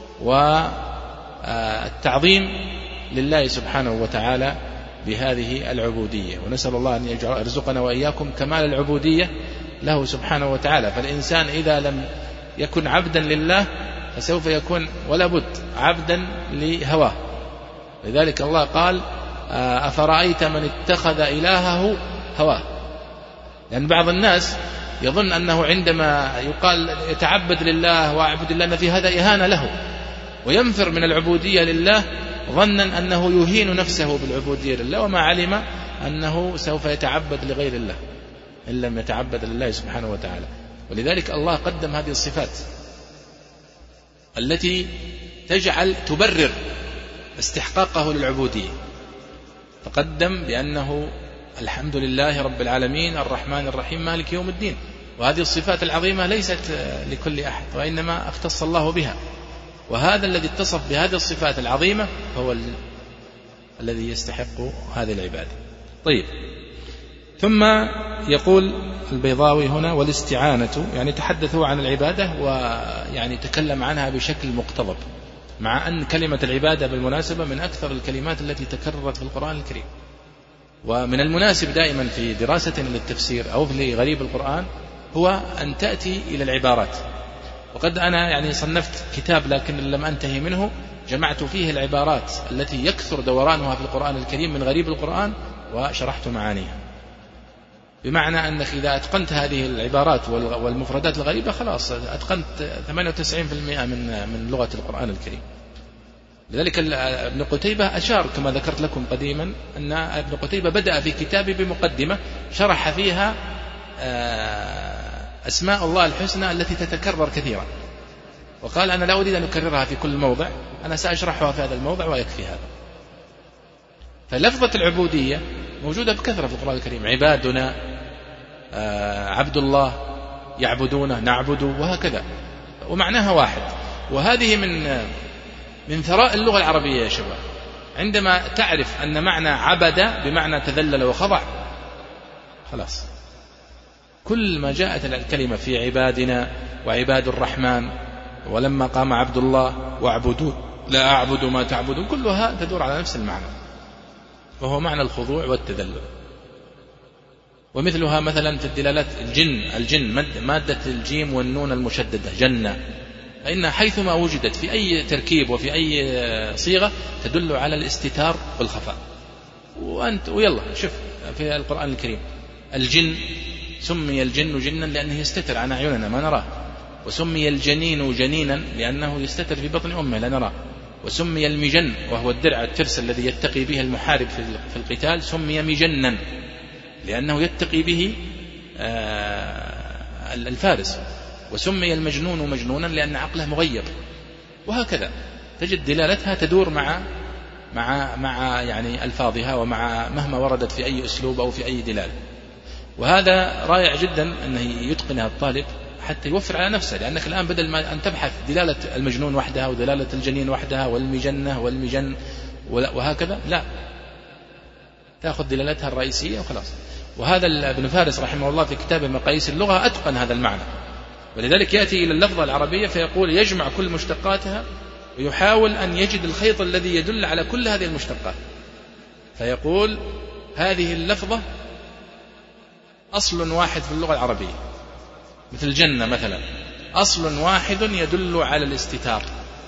والتعظيم لله سبحانه وتعالى بهذه العبودية. ونسأل الله أن يرزقنا وإياكم كمال العبودية له سبحانه وتعالى. فالإنسان إذا لم يكن عبدا لله فسوف يكون ولا بد عبدا لهواه. لذلك الله قال: أفرأيت من اتخذ إلهه هواه. لأن بعض الناس يظن أنه عندما يقال يتعبد لله وأعبد الله أن في هذا إهانة له، وينفر من العبودية لله ظنا أنه يهين نفسه بالعبودية لله، وما علم أنه سوف يتعبد لغير الله إن لم يتعبد لله سبحانه وتعالى. ولذلك الله قدم هذه الصفات التي تجعل تبرر استحقاقه للعبودية، فقدم بأنه الحمد لله رب العالمين الرحمن الرحيم مالك يوم الدين. وهذه الصفات العظيمة ليست لكل أحد، وإنما اختص الله بها، وهذا الذي اتصف بهذه الصفات العظيمة هو الذي يستحق هذه العبادة. طيب، ثم يقول البيضاوي هنا والاستعانة، يعني تحدثوا عن العبادة ويعني تكلم عنها بشكل مقتضب، مع أن كلمة العبادة بالمناسبة من أكثر الكلمات التي تكررت في القرآن الكريم. ومن المناسب دائما في دراسة للتفسير أو في غريب القرآن هو أن تأتي إلى العبارات. وقد أنا يعني صنفت كتاب لكن لم أنتهي منه، جمعت فيه العبارات التي يكثر دورانها في القرآن الكريم من غريب القرآن وشرحت معانيها، بمعنى أنك إذا أتقنت هذه العبارات والمفردات الغريبة خلاص أتقنت 98% من لغة القرآن الكريم. لذلك ابن قتيبة أشار كما ذكرت لكم قديما أن ابن قتيبة بدأ في كتابه بمقدمة شرح فيها أسماء الله الحسنى التي تتكرر كثيرا، وقال أنا لا أريد أن أكررها في كل موضع، أنا سأشرحها في هذا الموضع ويكفي هذا. فلفظة العبودية موجودة بكثرة في القرآن الكريم، عبادنا، عبد الله، يعبدونه، نعبد، وهكذا، ومعناها واحد. وهذه من ثراء اللغة العربية يا شباب. عندما تعرف أن معنى عبد بمعنى تذلل وخضع، خلاص كل ما جاءت الكلمة في عبادنا وعباد الرحمن ولما قام عبد الله واعبدوا لا أعبد ما تعبدون، كلها تدور على نفس المعنى، وهو معنى الخضوع والتذلل. ومثلها مثلا في الدلالات الجن مادة الجيم والنون المشددة جنة، فإنها حيثما وجدت في أي تركيب وفي أي صيغة تدل على الاستتار والخفاء. ويلا شوف في القرآن الكريم الجن سمي الجن جنا لأنه يستتر عن أعيننا ما نراه، وسمي الجنين جنينا لأنه يستتر في بطن أمه لا نراه، وسمي المجن وهو الدرع الترس الذي يتقي به المحارب في القتال سمي مجنا لأنه يتقي به الفارس، وسمي المجنون مجنونا لأن عقله مغيب. وهكذا تجد دلالتها تدور مع يعني ألفاظها ومع مهما وردت في أي أسلوب أو في أي دلالة. وهذا رائع جدا أنه يتقنها الطالب حتى يوفر على نفسه، لأنك الآن بدل ما أن تبحث دلالة المجنون وحدها ودلالة الجنين وحدها والمجنة والمجن وهكذا، لا، تأخذ دلالتها الرئيسية وخلاص. وهذا ابن فارس رحمه الله في كتابه مقاييس اللغة أتقن هذا المعنى، ولذلك يأتي إلى اللفظة العربية فيقول يجمع كل مشتقاتها ويحاول أن يجد الخيط الذي يدل على كل هذه المشتقات، فيقول هذه اللفظة أصل واحد في اللغة العربية، مثل الجنة مثلا أصل واحد يدل على الاستتار،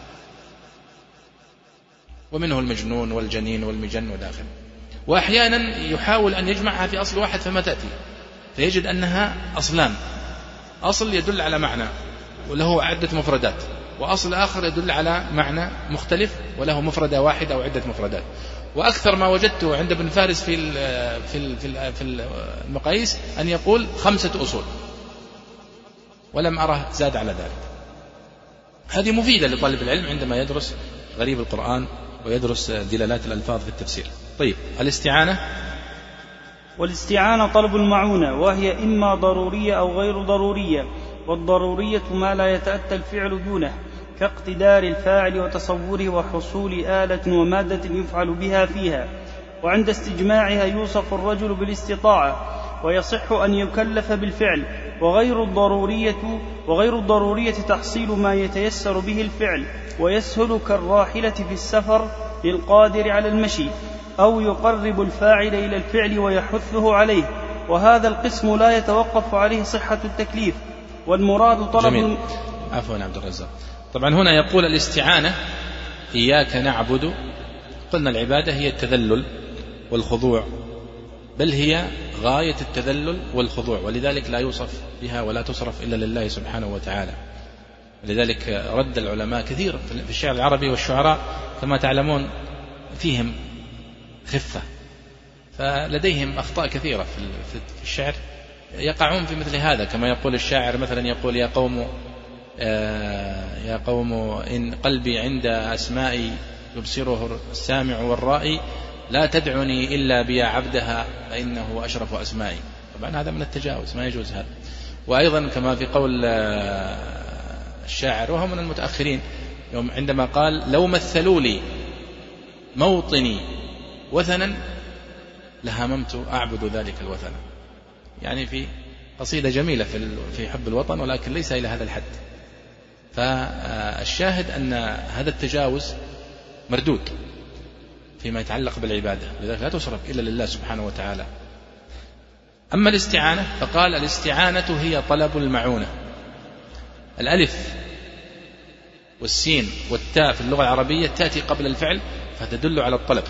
ومنه المجنون والجنين والمجن والآخر. وأحيانا يحاول أن يجمعها في أصل واحد فما تأتي، فيجد أنها أصلان، أصل يدل على معنى وله عدة مفردات، وأصل آخر يدل على معنى مختلف وله مفردة واحدة أو عدة مفردات. وأكثر ما وجدته عند ابن فارس في المقاييس أن يقول 5 أصول، ولم أره زاد على ذلك. هذه مفيدة لطالب العلم عندما يدرس غريب القرآن ويدرس دلالات الألفاظ في التفسير. طيب، الاستعانة. والاستعانة طلب المعونة، وهي إما ضرورية أو غير ضرورية، والضرورية ما لا يتأتى الفعل دونه، كاقتدار الفاعل وتصوره وحصول آلة ومادة يفعل بها فيها. وعند استجماعها يوصف الرجل بالاستطاعة ويصح أن يكلف بالفعل. وغير الضرورية تحصيل ما يتيسر به الفعل ويسهل كالراحلة في السفر للقادر على المشي، أو يقرب الفاعل إلى الفعل ويحثه عليه، وهذا القسم لا يتوقف عليه صحة التكليف. والمراد طلب. جميل. عفوا عبد الرزاق. طبعا هنا يقول الاستعانة إياك نعبد، قلنا العبادة هي التذلل والخضوع، بل هي غاية التذلل والخضوع، ولذلك لا يوصف بها ولا تصرف إلا لله سبحانه وتعالى. لذلك رد العلماء كثير في الشعر العربي والشعراء كما تعلمون فيهم خفة، فلديهم أخطاء كثيرة في الشعر، يقعون في مثل هذا. كما يقول الشاعر مثلا، يقول يا قوم إن قلبي عند أسمائي يبصره السامع والرائي، لا تدعني إلا بيا عبدها فإنه أشرف أسمائي. طبعا هذا من التجاوز، ما يجوز هذا. وأيضا كما في قول الشاعر وهو من المتأخرين عندما قال لو مثلوا لي موطني وثنا لهممت أعبد ذلك الوثن، يعني في قصيدة جميلة في حب الوطن، ولكن ليس إلى هذا الحد. فالشاهد أن هذا التجاوز مردود فيما يتعلق بالعبادة، لذلك لا تصرف إلا لله سبحانه وتعالى. أما الاستعانة فقال الاستعانة هي طلب المعونة. الألف والسين والتاء في اللغة العربية تأتي قبل الفعل فتدل على الطلب.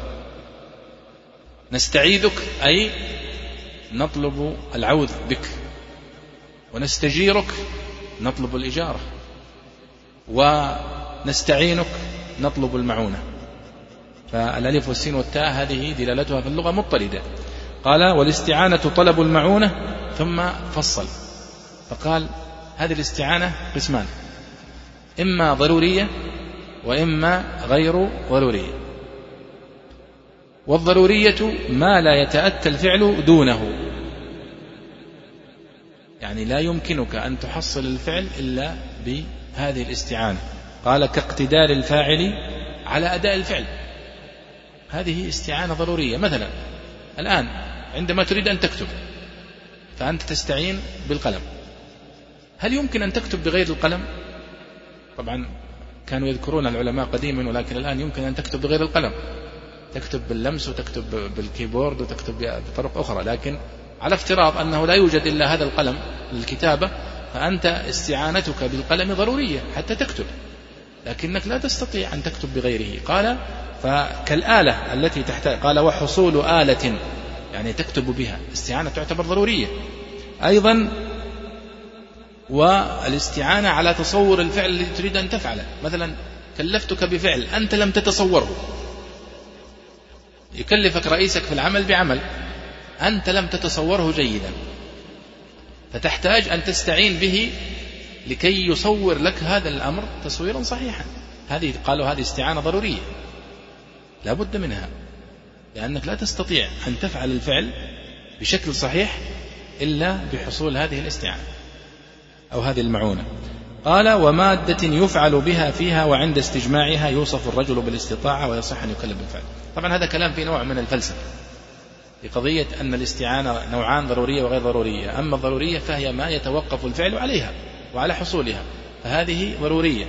نستعيذك أي نطلب العوذ بك، ونستجيرك نطلب الإجارة، ونستعينك نطلب المعونة. فالألف والسين والتاء هذه دلالتها في اللغة مضطردة. قال والاستعانة طلب المعونة، ثم فصل فقال هذه الاستعانة قسمان، إما ضرورية وإما غير ضرورية. والضرورية ما لا يتأتى الفعل دونه، يعني لا يمكنك أن تحصل الفعل إلا بهذه الاستعانة. قال كاقتدار الفاعل على أداء الفعل، هذه استعانة ضرورية. مثلا الآن عندما تريد أن تكتب فأنت تستعين بالقلم، هل يمكن أن تكتب بغير القلم؟ طبعا كانوا يذكرون العلماء قديما، ولكن الآن يمكن أن تكتب بغير القلم، تكتب باللمس وتكتب بالكيبورد وتكتب بطرق أخرى، لكن على افتراض أنه لا يوجد إلا هذا القلم للكتابة، فأنت استعانتك بالقلم ضرورية حتى تكتب، لكنك لا تستطيع أن تكتب بغيره. قال فكالآلة التي تحتاج، قال وحصول آلة يعني تكتب بها، استعانة تعتبر ضرورية أيضا. والاستعانة على تصور الفعل الذي تريد أن تفعله، مثلا كلفتك بفعل أنت لم تتصوره، يكلفك رئيسك في العمل بعمل أنت لم تتصوره جيدا، فتحتاج أن تستعين به لكي يصور لك هذا الأمر تصويرا صحيحا. هذه قالوا هذه استعانة ضرورية لا بد منها، لأنك لا تستطيع أن تفعل الفعل بشكل صحيح إلا بحصول هذه الاستعانة أو هذه المعونة. قال ومادة يفعل بها فيها وعند استجماعها يوصف الرجل بالاستطاعة ويصح أن يكلم بالفعل. طبعا هذا كلام في نوع من الفلسفة بقضية أن الاستعانة نوعان، ضرورية وغير ضرورية. أما الضرورية فهي ما يتوقف الفعل عليها وعلى حصولها، فهذه ضرورية.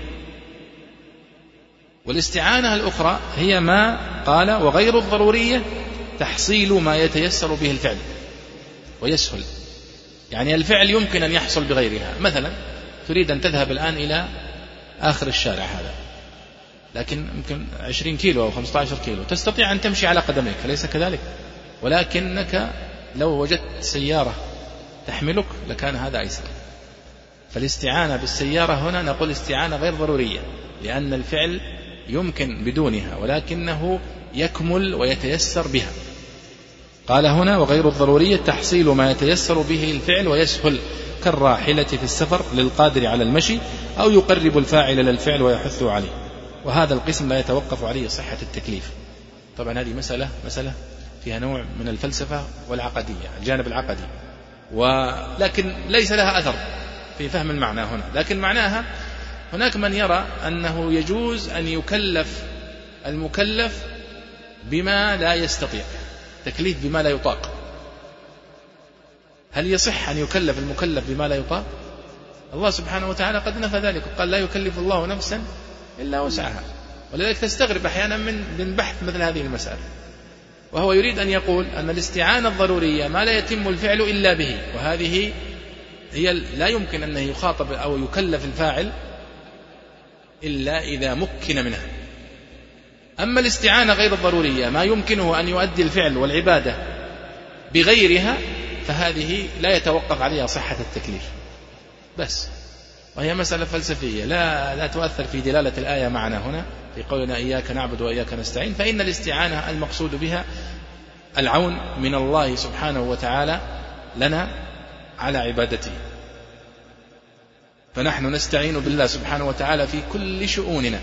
والاستعانة الأخرى هي ما قال وغير الضرورية تحصيل ما يتيسر به الفعل ويسهل، يعني الفعل يمكن أن يحصل بغيرها. مثلا تريد أن تذهب الآن إلى آخر الشارع هذا، لكن يمكن 20 كيلو أو 15 كيلو، تستطيع أن تمشي على قدميك، أليس كذلك؟ ولكنك لو وجدت سيارة تحملك لكان هذا أيسر. فالاستعانة بالسيارة هنا نقول استعانة غير ضرورية، لأن الفعل يمكن بدونها ولكنه يكمل ويتيسر بها. قال هنا وغير الضرورية تحصيل ما يتيسر به الفعل ويسهل، كالراحلة في السفر للقادر على المشي، أو يقرب الفاعل للفعل ويحث عليه. وهذا القسم لا يتوقف عليه صحة التكليف. طبعا هذه مسألة فيها نوع من الفلسفة والعقدية، الجانب العقدي، ولكن ليس لها أثر في فهم المعنى هنا. لكن معناها هناك من يرى أنه يجوز أن يكلف المكلف بما لا يستطيع، تكليف بما لا يطاق. هل يصح أن يكلف المكلف بما لا يطاق؟ الله سبحانه وتعالى قد نفى ذلك، قال لا يكلف الله نفسا إلا وسعها. ولذلك تستغرب أحيانا من بحث مثل هذه المسألة، وهو يريد أن يقول أن الاستعانة الضرورية ما لا يتم الفعل إلا به، وهذه هي لا يمكن أن يخاطب أو يكلف الفاعل إلا إذا مكن منها. أما الاستعانة غير الضرورية ما يمكنه أن يؤدي الفعل والعبادة بغيرها، فهذه لا يتوقف عليها صحة التكليف بس، وهي مسألة فلسفية لا تؤثر في دلالة الآية معنا هنا، في قولنا إياك نعبد وإياك نستعين، فإن الاستعانة المقصود بها العون من الله سبحانه وتعالى لنا على عبادته، فنحن نستعين بالله سبحانه وتعالى في كل شؤوننا،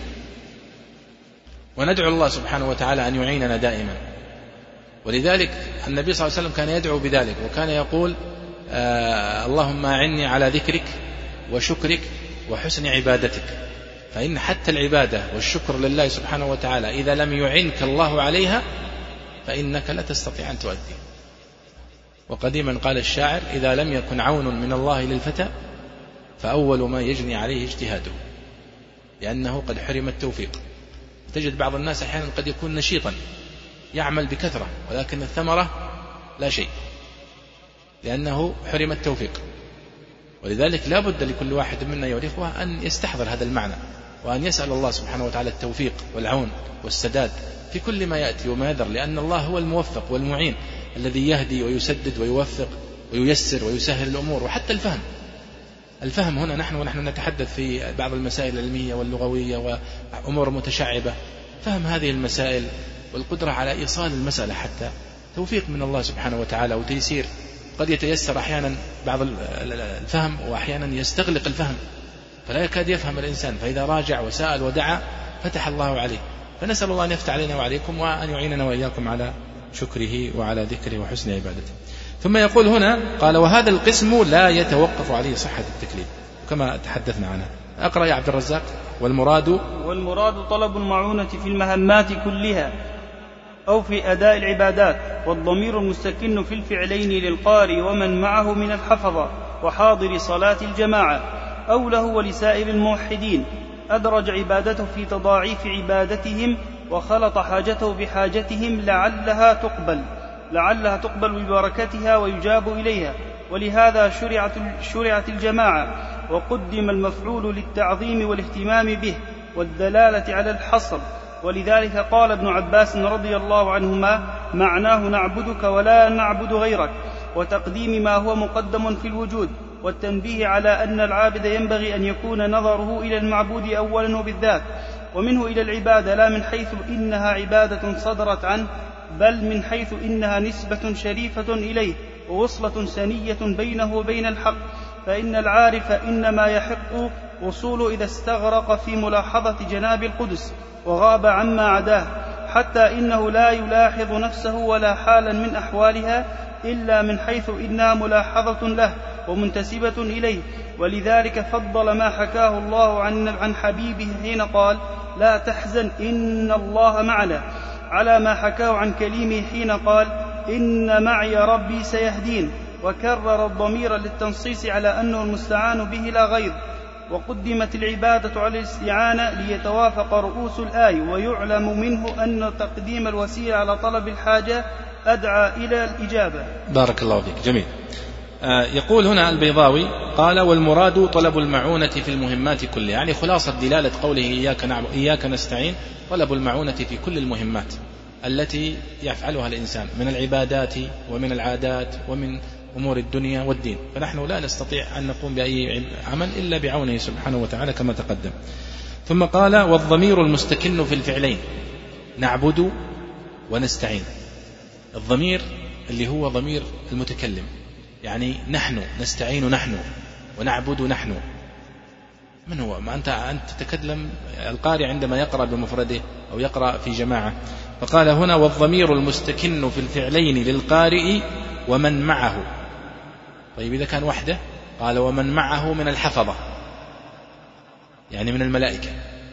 وندعو الله سبحانه وتعالى أن يعيننا دائما. ولذلك النبي صلى الله عليه وسلم كان يدعو بذلك، وكان يقول اللهم أعني على ذكرك وشكرك وحسن عبادتك. فإن حتى العبادة والشكر لله سبحانه وتعالى إذا لم يعنك الله عليها فإنك لا تستطيع أن تؤدي. وقديما قال الشاعر إذا لم يكن عون من الله للفتى فأول ما يجني عليه اجتهاده، لأنه قد حرم التوفيق. تجد بعض الناس أحيانا قد يكون نشيطا يعمل بكثرة ولكن الثمرة لا شيء، لأنه حرم التوفيق. ولذلك لا بد لكل واحد منا يعرفها أن يستحضر هذا المعنى، وأن يسأل الله سبحانه وتعالى التوفيق والعون والسداد في كل ما يأتي وما يذر، لأن الله هو الموفق والمعين الذي يهدي ويسدد ويوفق وييسر ويسهل الأمور. وحتى الفهم هنا نحن نتحدث في بعض المسائل العلمية واللغوية وأمور متشعبة، فهم هذه المسائل والقدرة على إيصال المسألة حتى توفيق من الله سبحانه وتعالى وتيسير. قد يتيسر أحيانا بعض الفهم، وأحيانا يستغلق الفهم فلا يكاد يفهم الإنسان، فإذا راجع وسأل ودعا فتح الله عليه. فنسأل الله أن يفتح علينا وعليكم، وأن يعيننا وإياكم على شكره وعلى ذكره وحسن عبادته. ثم يقول هنا قال وهذا القسم لا يتوقف عليه صحة التكليف كما تحدثنا عنها. أقرأ يا عبد الرزاق. والمراد طلب المعونة في المهمات كلها أو في أداء العبادات، والضمير المستكن في الفعلين للقارئ ومن معه من الحفظة وحاضر صلاة الجماعة، أو له ولسائر الموحدين. أدرج عبادته في تضاعيف عبادتهم وخلط حاجته بحاجتهم لعلها تقبل ببركتها ويجاب إليها. ولهذا شرعت الجماعة، وقدم المفعول للتعظيم والاهتمام به والدلالة على الحصر. ولذلك قال ابن عباس رضي الله عنهما معناه نعبدك ولا نعبد غيرك، وتقديم ما هو مقدم في الوجود، والتنبيه على أن العابد ينبغي أن يكون نظره إلى المعبود أولا وبالذات، ومنه إلى العبادة، لا من حيث إنها عبادة صدرت عنه، بل من حيث إنها نسبة شريفة إليه ووصلة سنية بينه وبين الحق. فإن العارف إنما يحق وصول إذا استغرق في ملاحظة جناب القدس وغاب عما عداه، حتى إنه لا يلاحظ نفسه ولا حالا من أحوالها إلا من حيث إنها ملاحظة له ومنتسبة إليه. ولذلك فضل ما حكاه الله عن حبيبه حين قال لا تحزن إن الله معنا، على ما حكاه عن كليمه حين قال إن معي ربي سيهدين، وكرر الضمير للتنصيص على أنه المستعان به لا غير. وقدمت العبادة على الاستعانة ليتوافق رؤوس الآية، ويعلم منه أن تقديم الوسيلة على طلب الحاجة أدعى إلى الإجابة. بارك الله فيك. جميل. يقول هنا البيضاوي قال والمراد طلب المعونة في المهمات كلها، يعني خلاصة دلالة قوله إياك نعبد إياك نستعين طلب المعونة في كل المهمات التي يفعلها الإنسان من العبادات ومن العادات ومن أمور الدنيا والدين. فنحن لا نستطيع أن نقوم بأي عمل إلا بعونه سبحانه وتعالى كما تقدم. ثم قال والضمير المستكن في الفعلين نعبد ونستعين. الضمير اللي هو ضمير المتكلم، يعني نحن نستعين نحن ونعبد نحن. من هو؟ ما أنت تتكلم القارئ عندما يقرأ بمفرده أو يقرأ في جماعة. فقال هنا والضمير المستكن في الفعلين للقارئ ومن معه. طيب إذا كان وحده قال ومن معه من الحفظة، يعني من الملائكة.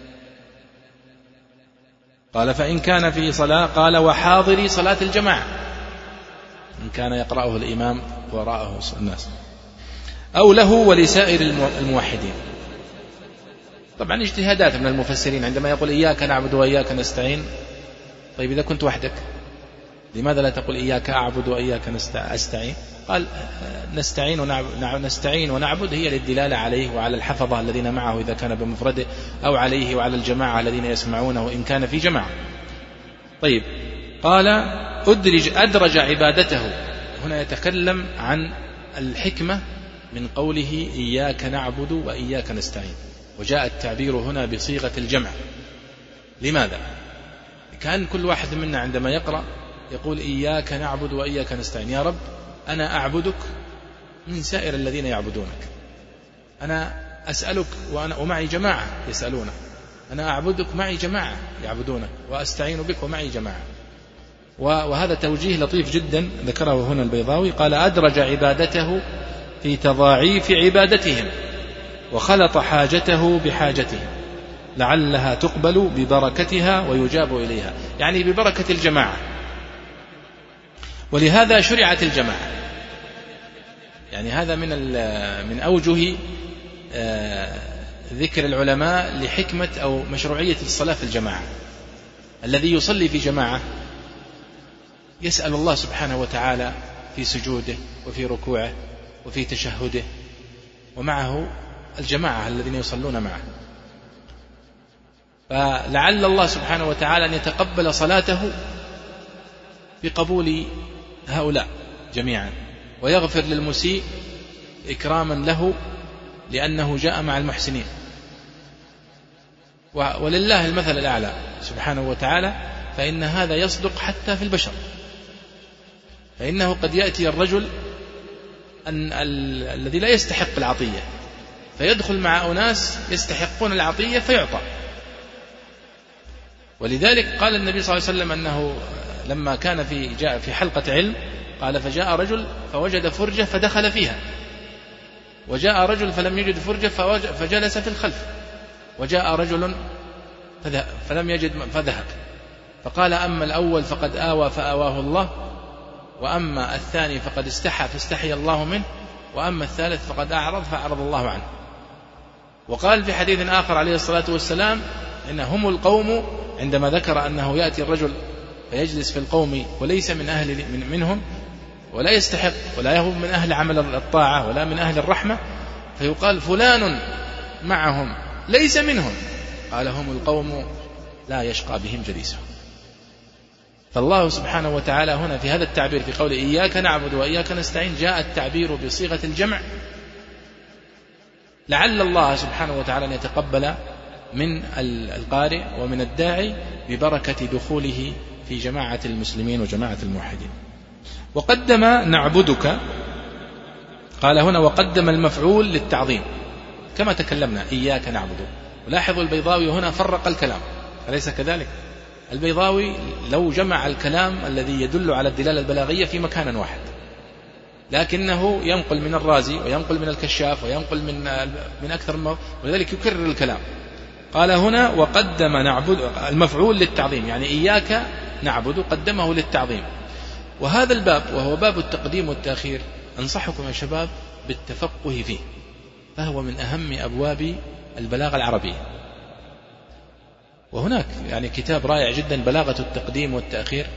قال فإن كان في صلاة قال وحاضري صلاة الجماعة، إن كان يقرأه الإمام وراءه الناس، أو له ولسائر الموحدين. طبعا اجتهادات من المفسرين عندما يقول إياك نعبد وإياك نستعين. طيب إذا كنت وحدك لماذا لا تقول إياك أعبد وإياك أستعين؟ قال نستعين ونعبد هي للدلالة عليه وعلى الحفظة الذين معه إذا كان بمفرده، أو عليه وعلى الجماعة الذين يسمعونه إن كان في جماعة. طيب قال أدرج عبادته. هنا يتكلم عن الحكمة من قوله إياك نعبد وإياك نستعين، وجاء التعبير هنا بصيغة الجمع، لماذا؟ كان كل واحد منا عندما يقرأ يقول إياك نعبد وإياك نستعين، يا رب أنا أعبدك من سائر الذين يعبدونك، أنا أسألك ومعي جماعة يسألونك، أنا أعبدك معي جماعة يعبدونك، وأستعين بك ومعي جماعة. وهذا توجيه لطيف جدا ذكره هنا البيضاوي، قال أدرج عبادته في تضاعيف عبادتهم وخلط حاجته بحاجتهم لعلها تقبل ببركتها ويجاب إليها، يعني ببركة الجماعة. ولهذا شرعت الجماعة، يعني هذا من أوجه ذكر العلماء لحكمة أو مشروعية الصلاة في الجماعة. الذي يصلي في جماعة يسأل الله سبحانه وتعالى في سجوده وفي ركوعه وفي تشهده، ومعه الجماعة الذين يصلون معه، فلعل الله سبحانه وتعالى أن يتقبل صلاته بقبول هؤلاء جميعا، ويغفر للمسيء إكراما له لأنه جاء مع المحسنين. ولله المثل الأعلى سبحانه وتعالى، فإن هذا يصدق حتى في البشر، فإنه قد يأتي الرجل الذي لا يستحق العطية فيدخل مع أناس يستحقون العطية فيعطى. ولذلك قال النبي صلى الله عليه وسلم أنه لما كان جاء في حلقة علم قال فجاء رجل فوجد فرجة فدخل فيها، وجاء رجل فلم يجد فرجة فجلس في الخلف، وجاء رجل فلم يجد فذهب، فقال أما الأول فقد آوى فآواه الله، وأما الثاني فقد استحى فاستحي الله منه، وأما الثالث فقد أعرض فأعرض الله عنه. وقال في حديث آخر عليه الصلاة والسلام إن هم القوم، عندما ذكر أنه يأتي الرجل فيجلس في القوم وليس منهم ولا يستحق ولا هو من أهل عمل الطاعة ولا من أهل الرحمة، فيقال فلان معهم ليس منهم، قال هم القوم لا يشقى بهم جليسهم. فالله سبحانه وتعالى هنا في هذا التعبير في قول إياك نعبد وإياك نستعين جاء التعبير بصيغة الجمع، لعل الله سبحانه وتعالى أن يتقبل من القارئ ومن الداعي ببركة دخوله في جماعة المسلمين وجماعة الموحدين. وقدم نعبدك، قال هنا وقدم المفعول للتعظيم كما تكلمنا إياك نعبد. ولاحظوا البيضاوي هنا فرق الكلام، أليس كذلك؟ البيضاوي لو جمع الكلام الذي يدل على الدلالة البلاغية في مكان واحد، لكنه ينقل من الرازي وينقل من الكشاف وينقل من أكثر ولذلك يكرر الكلام. قال هنا وقدم نعبد المفعول للتعظيم، يعني إياك نعبد قدمه للتعظيم. وهذا الباب وهو باب التقديم والتأخير أنصحكم يا شباب بالتفقه فيه، فهو من أهم أبواب البلاغة العربية. وهناك يعني كتاب رائع جدا بلاغة التقديم والتأخير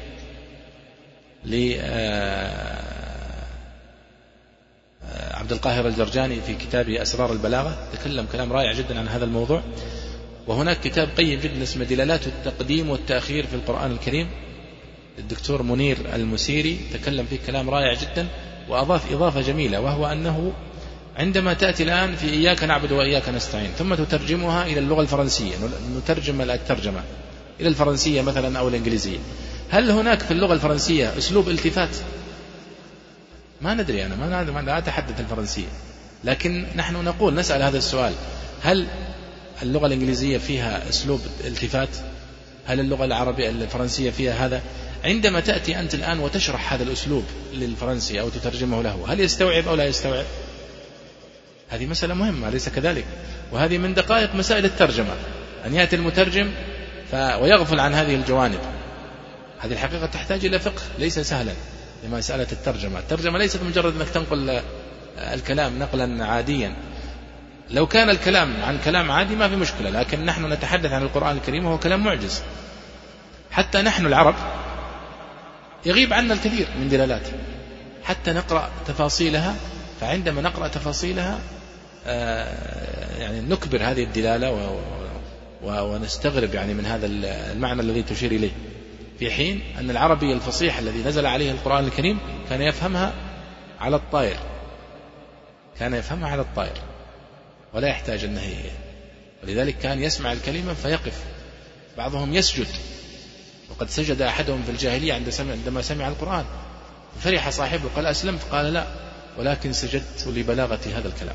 عبد القاهر الجرجاني في كتابه أسرار البلاغة، تكلم كلام رائع جدا عن هذا الموضوع. وهناك كتاب قيم جدا اسمه دلالات التقديم والتأخير في القرآن الكريم، الدكتور منير المسيري تكلم فيه كلام رائع جدا، وأضاف إضافة جميلة، وهو أنه عندما تأتي الآن في إياك نعبد وإياك نستعين ثم تترجمها إلى اللغة الفرنسية، نترجم الترجمة إلى الفرنسية مثلا أو الإنجليزية، هل هناك في اللغة الفرنسية أسلوب التفات؟ ما ندري، أنا ما أتحدث الفرنسية، لكن نحن نسأل هذا السؤال، هل اللغة الإنجليزية فيها أسلوب التفات؟ هل اللغة العربية الفرنسية فيها هذا؟ عندما تأتي أنت الآن وتشرح هذا الأسلوب للفرنسي أو تترجمه له، هل يستوعب أو لا يستوعب؟ هذه مسألة مهمة، أليس كذلك؟ وهذه من دقائق مسائل الترجمة، أن يأتي المترجم ويغفل عن هذه الجوانب. هذه الحقيقة تحتاج إلى فقه ليس سهلا لمسألة الترجمة. الترجمة ليست مجرد أنك تنقل الكلام نقلا عاديا، لو كان الكلام عن كلام عادي ما في مشكلة، لكن نحن نتحدث عن القرآن الكريم وهو كلام معجز، حتى نحن العرب يغيب عنا الكثير من دلالاته حتى نقرأ تفاصيلها. فعندما نقرأ تفاصيلها يعني نكبر هذه الدلالة ونستغرب يعني من هذا المعنى الذي تشير إليه، في حين أن العربي الفصيح الذي نزل عليه القرآن الكريم كان يفهمها على الطائر، كان يفهمها على الطائر ولا يحتاج أنه ولذلك كان يسمع الكلمة فيقف بعضهم يسجد، وقد سجد أحدهم في الجاهلية عندما سمع القرآن، فرح صاحبه قال أسلمت، قال لا ولكن سجدت لبلاغة هذا الكلام.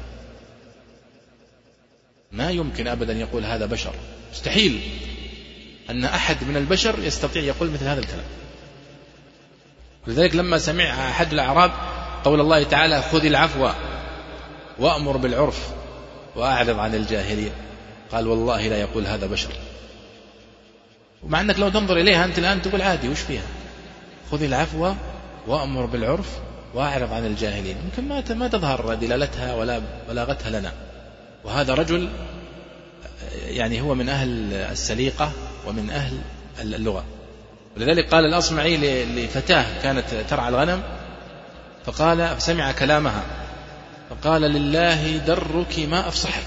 ما يمكن أبدا يقول هذا بشر، مستحيل أن أحد من البشر يستطيع يقول مثل هذا الكلام. لذلك لما سمع أحد الأعراب قول الله تعالى خذ العفو وأمر بالعرف وأعرض عن الجاهلين، قال والله لا يقول هذا بشر. ومع أنك لو تنظر إليها أنت الآن تقول عادي، وش فيها؟ خذ العفو وأمر بالعرف وأعرض عن الجاهلين، يمكن ما تظهر دلالتها ولا بلاغتها لنا. وهذا رجل يعني هو من أهل السليقة ومن أهل اللغة. ولذلك قال الأصمعي لفتاة كانت ترعى الغنم فقال فسمع كلامها فقال لله درك ما أفصحك،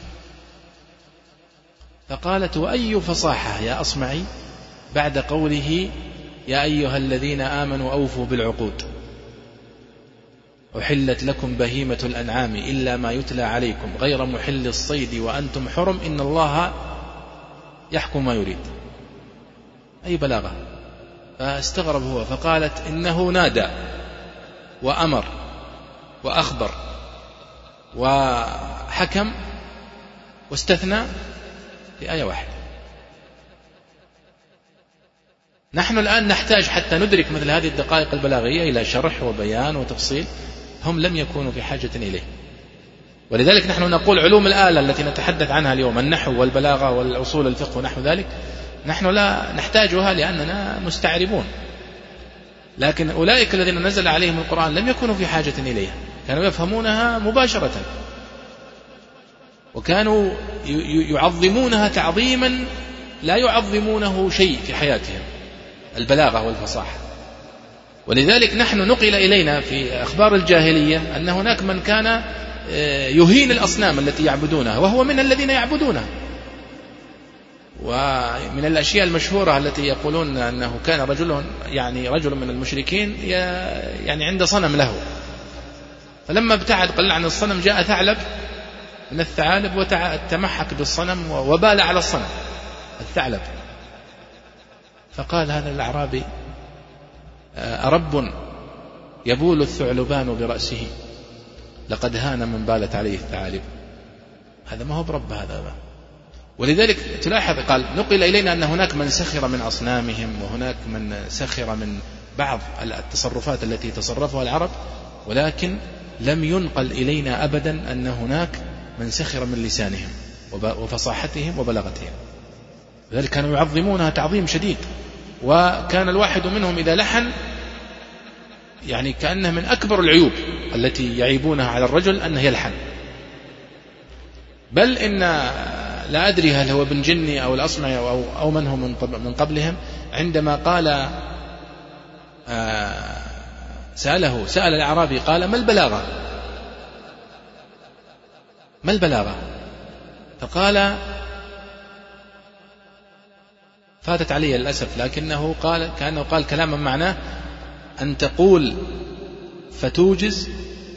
فقالت وأي فصاحة يا أصمعي بعد قوله يا أيها الذين آمنوا أوفوا بالعقود أحلت لكم بهيمة الأنعام إلا ما يتلى عليكم غير محل الصيد وأنتم حرم إن الله يحكم ما يريد. أي بلاغة. فاستغرب هو فقالت إنه نادى وأمر وأخبر وحكم واستثنى في آية واحدة. نحن الآن نحتاج حتى ندرك مثل هذه الدقائق البلاغية إلى شرح وبيان وتفصيل، هم لم يكونوا في حاجة إليه. ولذلك نحن نقول علوم الآلة التي نتحدث عنها اليوم، النحو والبلاغة والأصول الفقه ونحو ذلك، نحن لا نحتاجها لأننا مستعربون، لكن أولئك الذين نزل عليهم القرآن لم يكونوا في حاجة إليها، كانوا يفهمونها مباشرة، وكانوا يعظمونها تعظيما لا يعظمونه شيء في حياتهم، البلاغة والفصاحة. ولذلك نحن نقل إلينا في أخبار الجاهلية أن هناك من كان يهين الأصنام التي يعبدونها وهو من الذين يعبدونها. ومن الأشياء المشهورة التي يقولون أنه كان رجل من المشركين يعني عند صنم له، فلما ابتعد قليلا عن الصنم جاء ثعلب من الثعالب وتمحك بالصنم وبال على الصنم الثعلب، فقال هذا الأعرابي أرب يبول الثعلبان برأسه لقد هان من بالت عليه الثعالب. هذا ما هو برب هذا. ولذلك تلاحظ قال نقل إلينا أن هناك من سخر من أصنامهم وهناك من سخر من بعض التصرفات التي تصرفها العرب، ولكن لم ينقل إلينا أبدا أن هناك من سخر من لسانهم وفصاحتهم وبلاغتهم. لذلك كانوا يعظمونها تعظيم شديد، وكان الواحد منهم إذا لحن يعني كأنه من أكبر العيوب التي يعيبونها على الرجل أنه يلحن. بل إن لا أدري هل هو بن جني أو الأصمعي أو من هو من قبلهم عندما قال سأل الأعرابي قال ما البلاغة؟ ما البلاغة؟ فقال فاتت علي للأسف، لكنه كأنه قال كلاما معناه أن تقول فتوجز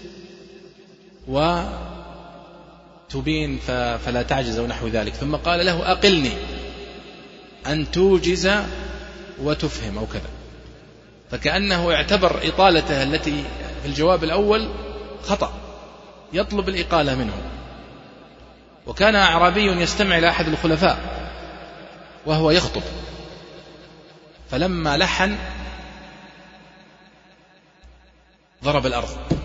وتبين فلا تعجز ونحو ذلك، ثم قال له أقلني أن توجز وتفهم أو كذا، فكأنه اعتبر إطالته التي في الجواب الأول خطأ، يطلب الإقالة منه. وكان أعرابي يستمع إلى أحد الخلفاء وهو يخطب، فلما لحن ضرب الأرض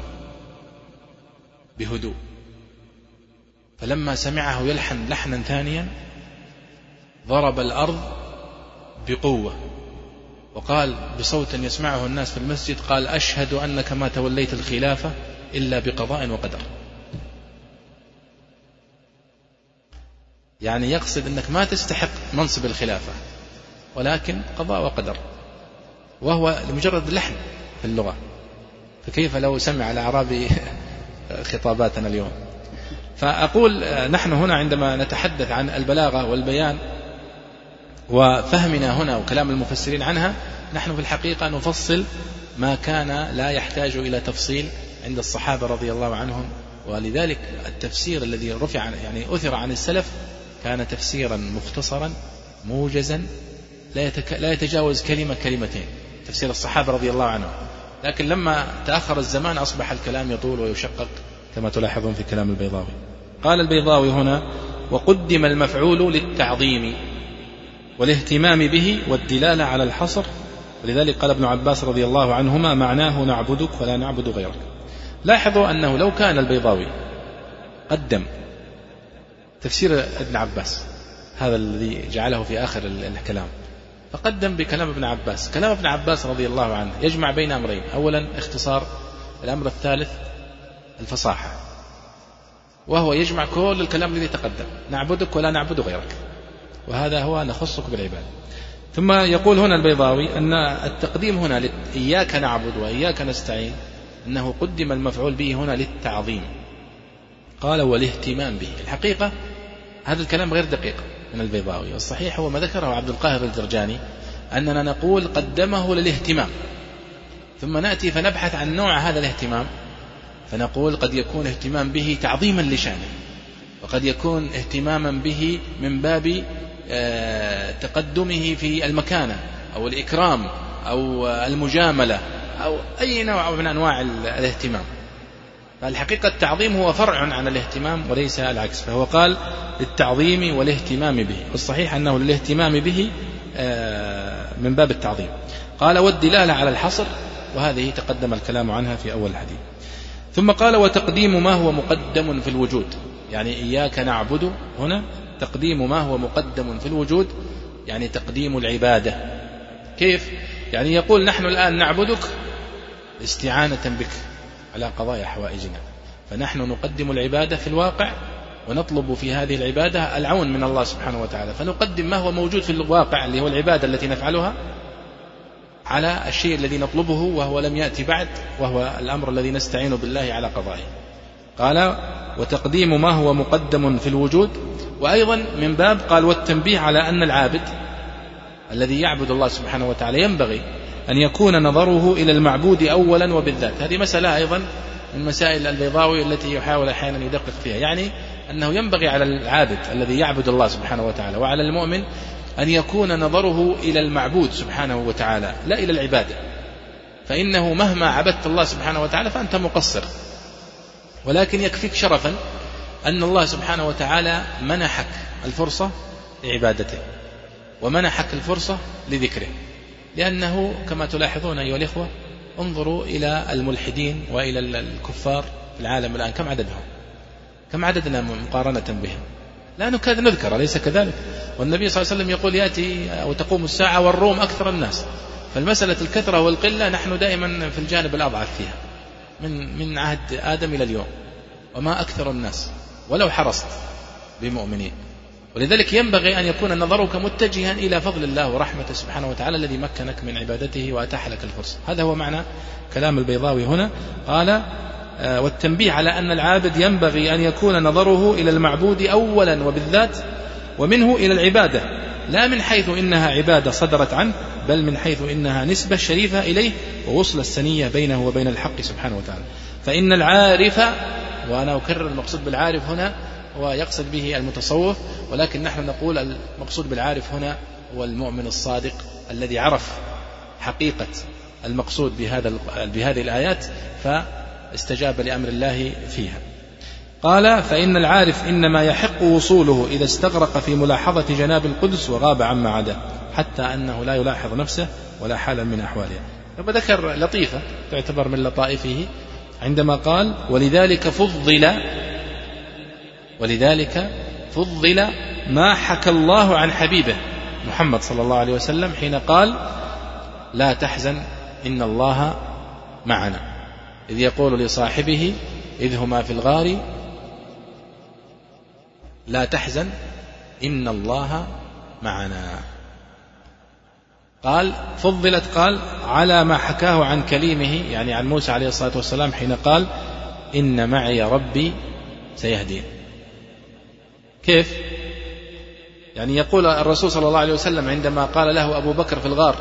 بهدوء، فلما سمعه يلحن لحنا ثانيا ضرب الأرض بقوة، وقال بصوت يسمعه الناس في المسجد قال أشهد أنك ما توليت الخلافة إلا بقضاء وقدر. يعني يقصد أنك ما تستحق منصب الخلافة ولكن قضاء وقدر، وهو لمجرد اللحن في اللغة، فكيف لو سمع الأعرابي خطاباتنا اليوم؟ فأقول نحن هنا عندما نتحدث عن البلاغة والبيان وفهمنا هنا وكلام المفسرين عنها، نحن في الحقيقة نفصل ما كان لا يحتاج إلى تفصيل عند الصحابة رضي الله عنهم. ولذلك التفسير الذي رفع يعني أثر عن السلف كان تفسيرا مختصرا موجزا لا يتجاوز كلمة كلمتين، تفسير الصحابة رضي الله عنهم. لكن لما تأخر الزمان أصبح الكلام يطول ويشقق كما تلاحظون في كلام البيضاوي. قال البيضاوي هنا: وقدم المفعول للتعظيم والاهتمام به والدلالة على الحصر، ولذلك قال ابن عباس رضي الله عنهما: معناه نعبدك ولا نعبد غيرك. لاحظوا أنه لو كان البيضاوي قدم تفسير ابن عباس، هذا الذي جعله في آخر الكلام، فقدم بكلام ابن عباس. كلام ابن عباس رضي الله عنه يجمع بين أمرين: أولا اختصار، الأمر الثالث الفصاحة، وهو يجمع كل الكلام الذي تقدم: نعبدك ولا نعبد غيرك، وهذا هو نخصك بالعبادة. ثم يقول هنا البيضاوي أن التقديم هنا إياك نعبد وإياك نستعين، أنه قدم المفعول به هنا للتعظيم. قال: والاهتمام به. الحقيقة هذا الكلام غير دقيق من البيضاوي، والصحيح هو ما ذكره عبد القاهر الجرجاني، أننا نقول قدمه للاهتمام، ثم نأتي فنبحث عن نوع هذا الاهتمام، فنقول قد يكون اهتمام به تعظيما لشأنه، وقد يكون اهتماما به من باب تقدمه في المكانة أو الإكرام أو المجاملة أو أي نوع من أنواع الاهتمام. فالحقيقة التعظيم هو فرع عن الاهتمام وليس العكس، فهو قال للتعظيم والاهتمام به، والصحيح أنه للاهتمام به من باب التعظيم. قال: والدلالة على الحصر، وهذه تقدم الكلام عنها في أول الحديث. ثم قال: وتقديم ما هو مقدم في الوجود، يعني إياك نعبد هنا تقديم ما هو مقدم في الوجود، يعني تقديم العبادة. كيف؟ يعني يقول: نحن الآن نعبدك استعانة بك على قضاء حوائجنا، فنحن نقدم العبادة في الواقع، ونطلب في هذه العبادة العون من الله سبحانه وتعالى، فنقدم ما هو موجود في الواقع اللي هو العبادة التي نفعلها على الشيء الذي نطلبه وهو لم يأتي بعد، وهو الأمر الذي نستعين بالله على قضائه. قال: وتقديم ما هو مقدم في الوجود. وأيضا من باب قال: والتنبيه على أن العابد الذي يعبد الله سبحانه وتعالى ينبغي أن يكون نظره إلى المعبود أولا وبالذات. هذه مسألة أيضا من مسائل البيضاوي التي يحاول أحيانا يدقق فيها، يعني أنه ينبغي على العابد الذي يعبد الله سبحانه وتعالى وعلى المؤمن أن يكون نظره إلى المعبود سبحانه وتعالى لا إلى العبادة، فإنه مهما عبدت الله سبحانه وتعالى فأنت مقصر، ولكن يكفيك شرفا أن الله سبحانه وتعالى منحك الفرصة لعبادته ومنحك الفرصة لذكره. لأنه كما تلاحظون أيها الإخوة، انظروا إلى الملحدين وإلى الكفار في العالم الآن، كم عددنا مقارنة بهم؟ لا نكاد نذكر، أليس كذلك؟ والنبي صلى الله عليه وسلم يقول: يأتي أو تقوم الساعة والروم أكثر الناس. فالمسألة الكثرة والقلة نحن دائما في الجانب الأضعف فيها من عهد آدم إلى اليوم، وما أكثر الناس ولو حرصت بمؤمنين. ولذلك ينبغي أن يكون نظرك متجها إلى فضل الله ورحمته سبحانه وتعالى الذي مكنك من عبادته وأتاح لك الفرصة. هذا هو معنى كلام البيضاوي هنا. قال: والتنبيه على أن العابد ينبغي أن يكون نظره إلى المعبود أولا وبالذات، ومنه إلى العبادة، لا من حيث إنها عبادة صدرت عنه، بل من حيث إنها نسبة شريفة إليه ووصل السنية بينه وبين الحق سبحانه وتعالى. فإن العارف، وأنا أكرر المقصود بالعارف هنا هو يقصد به المتصوف، ولكن نحن نقول المقصود بالعارف هنا هو المؤمن الصادق الذي عرف حقيقة المقصود بهذه الآيات فاستجاب لأمر الله فيها. قال: فإن العارف إنما يحق وصوله إذا استغرق في ملاحظة جناب القدس وغاب عما عداه، حتى أنه لا يلاحظ نفسه ولا حالا من أحوالها. ثم ذكر لطيفة تعتبر من لطائفه عندما قال: ولذلك فضل ما حكى الله عن حبيبه محمد صلى الله عليه وسلم حين قال: لا تحزن إن الله معنا، إذ يقول لصاحبه إذ هما في الغار لا تحزن إن الله معنا. قال فضلت، قال على ما حكاه عن كليمه، يعني عن موسى عليه الصلاة والسلام حين قال: إن معي ربي سيهدين. كيف؟ يعني يقول الرسول صلى الله عليه وسلم عندما قال له أبو بكر في الغار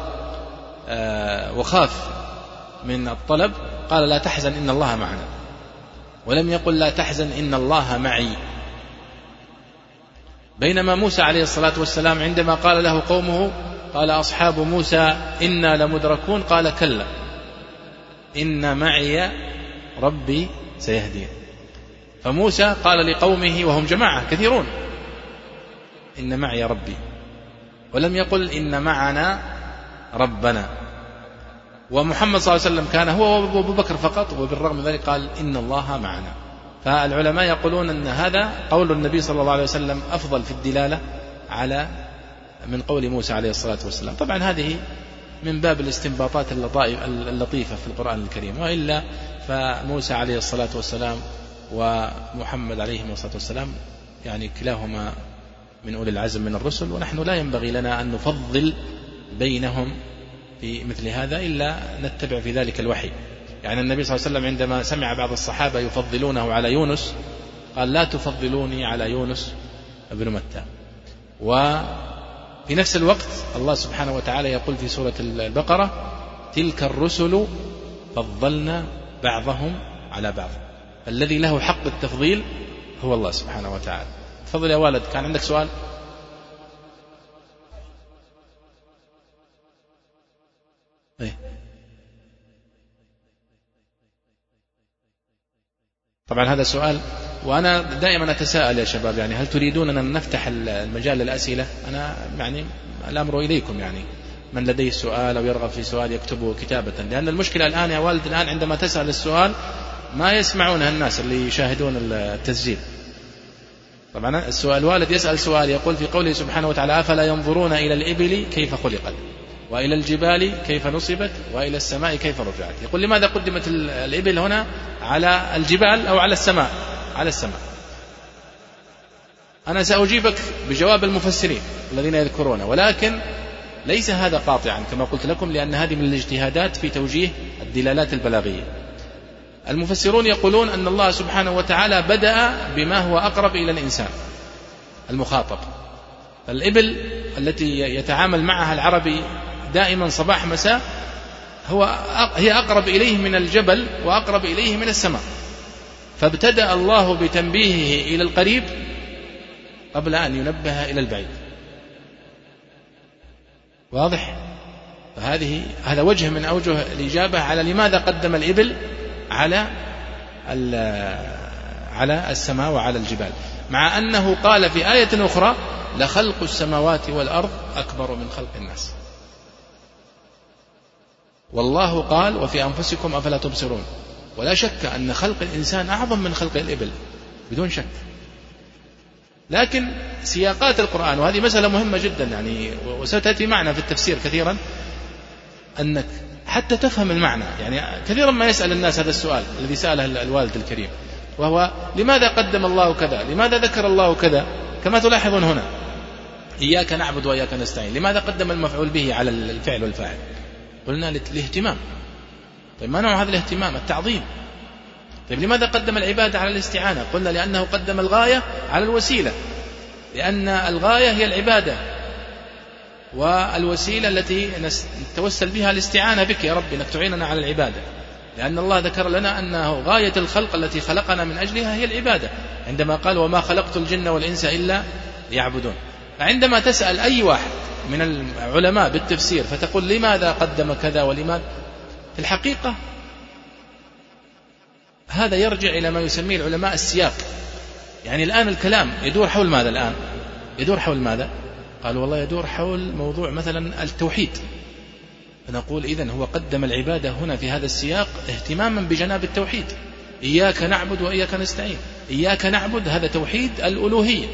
وخاف من الطلب، قال: لا تحزن إن الله معنا، ولم يقل لا تحزن إن الله معي. بينما موسى عليه الصلاة والسلام عندما قال له قومه، قال أصحاب موسى إنا لمدركون، قال كلا إن معي ربي سيهدين. فموسى قال لقومه وهم جماعة كثيرون إن معي ربي، ولم يقل إن معنا ربنا. ومحمد صلى الله عليه وسلم كان هو وأبو بكر فقط، وبالرغم من ذلك قال إن الله معنا. فالعلماء يقولون أن هذا قول النبي صلى الله عليه وسلم أفضل في الدلالة على من قول موسى عليه الصلاة والسلام. طبعا هذه من باب الاستنباطات اللطيفة في القرآن الكريم، وإلا فموسى عليه الصلاة والسلام ومحمد عليه الصلاة والسلام يعني كلاهما من أولي العزم من الرسل، ونحن لا ينبغي لنا أن نفضل بينهم في مثل هذا إلا نتبع في ذلك الوحي. يعني النبي صلى الله عليه وسلم عندما سمع بعض الصحابة يفضلونه على يونس قال لا تفضلوني على يونس ابن متى. وفي نفس الوقت الله سبحانه وتعالى يقول في سورة البقرة تلك الرسل فضلنا بعضهم على بعض. الذي له حق التفضيل هو الله سبحانه وتعالى. تفضل يا والد، كان عندك سؤال؟ ايه طبعا هذا سؤال، وأنا دائما أتساءل يا شباب، يعني هل تريدون أن نفتح المجال للأسئلة؟ أنا يعني الأمر إليكم، يعني من لديه سؤال أو يرغب في سؤال يكتبه كتابة، لأن المشكلة الآن يا والد الآن عندما تسأل السؤال ما يسمعونها الناس اللي يشاهدون التسجيل. طبعا الوالد يسأل سؤال يقول في قوله سبحانه وتعالى أفلا ينظرون إلى الإبل كيف خلقت وإلى الجبال كيف نصبت وإلى السماء كيف رفعت. يقول لماذا قدمت الإبل هنا على الجبال أو على السماء؟ على السماء. أنا سأجيبك بجواب المفسرين الذين يذكرون، ولكن ليس هذا قاطعا كما قلت لكم، لأن هذه من الاجتهادات في توجيه الدلالات البلاغية. المفسرون يقولون أن الله سبحانه وتعالى بدأ بما هو أقرب إلى الإنسان المخاطب. الإبل التي يتعامل معها العربي دائما صباح مساء هي أقرب إليه من الجبل وأقرب إليه من السماء، فابتدأ الله بتنبيهه إلى القريب قبل أن ينبه إلى البعيد. واضح؟ هذا وجه من أوجه الإجابة على لماذا قدم الإبل على السماء وعلى الجبال، مع أنه قال في آية أخرى لخلق السماوات والأرض أكبر من خلق الناس. والله قال وفي أنفسكم أفلا تبصرون. ولا شك أن خلق الإنسان أعظم من خلق الإبل بدون شك، لكن سياقات القرآن، وهذه مسألة مهمة جدا يعني وستأتي معنا في التفسير كثيرا، أنك حتى تفهم المعنى. يعني كثيرا ما يسأل الناس هذا السؤال الذي سأله الوالد الكريم، وهو لماذا قدم الله كذا، لماذا ذكر الله كذا، كما تلاحظون هنا إياك نعبد وإياك نستعين، لماذا قدم المفعول به على الفعل والفاعل؟ قلنا الاهتمام. طيب ما نوع هذا الاهتمام؟ التعظيم. طيب لماذا قدم العبادة على الاستعانة؟ قلنا لأنه قدم الغاية على الوسيلة، لأن الغاية هي العبادة والوسيلة التي نتوسل بها الاستعانة بك يا رب أنك تعيننا على العبادة، لأن الله ذكر لنا أنه غاية الخلق التي خلقنا من أجلها هي العبادة، عندما قال وما خلقت الجن والإنس إلا ليعبدون. فعندما تسأل أي واحد من العلماء بالتفسير فتقول لماذا قدم كذا ولماذا، في الحقيقة هذا يرجع إلى ما يسميه العلماء السياق. يعني الآن الكلام يدور حول ماذا؟ الآن يدور حول ماذا؟ قالوا والله يدور حول موضوع مثلا التوحيد، فنقول إذن هو قدم العبادة هنا في هذا السياق اهتماما بجناب التوحيد. إياك نعبد وإياك نستعين. إياك نعبد هذا توحيد الألوهية.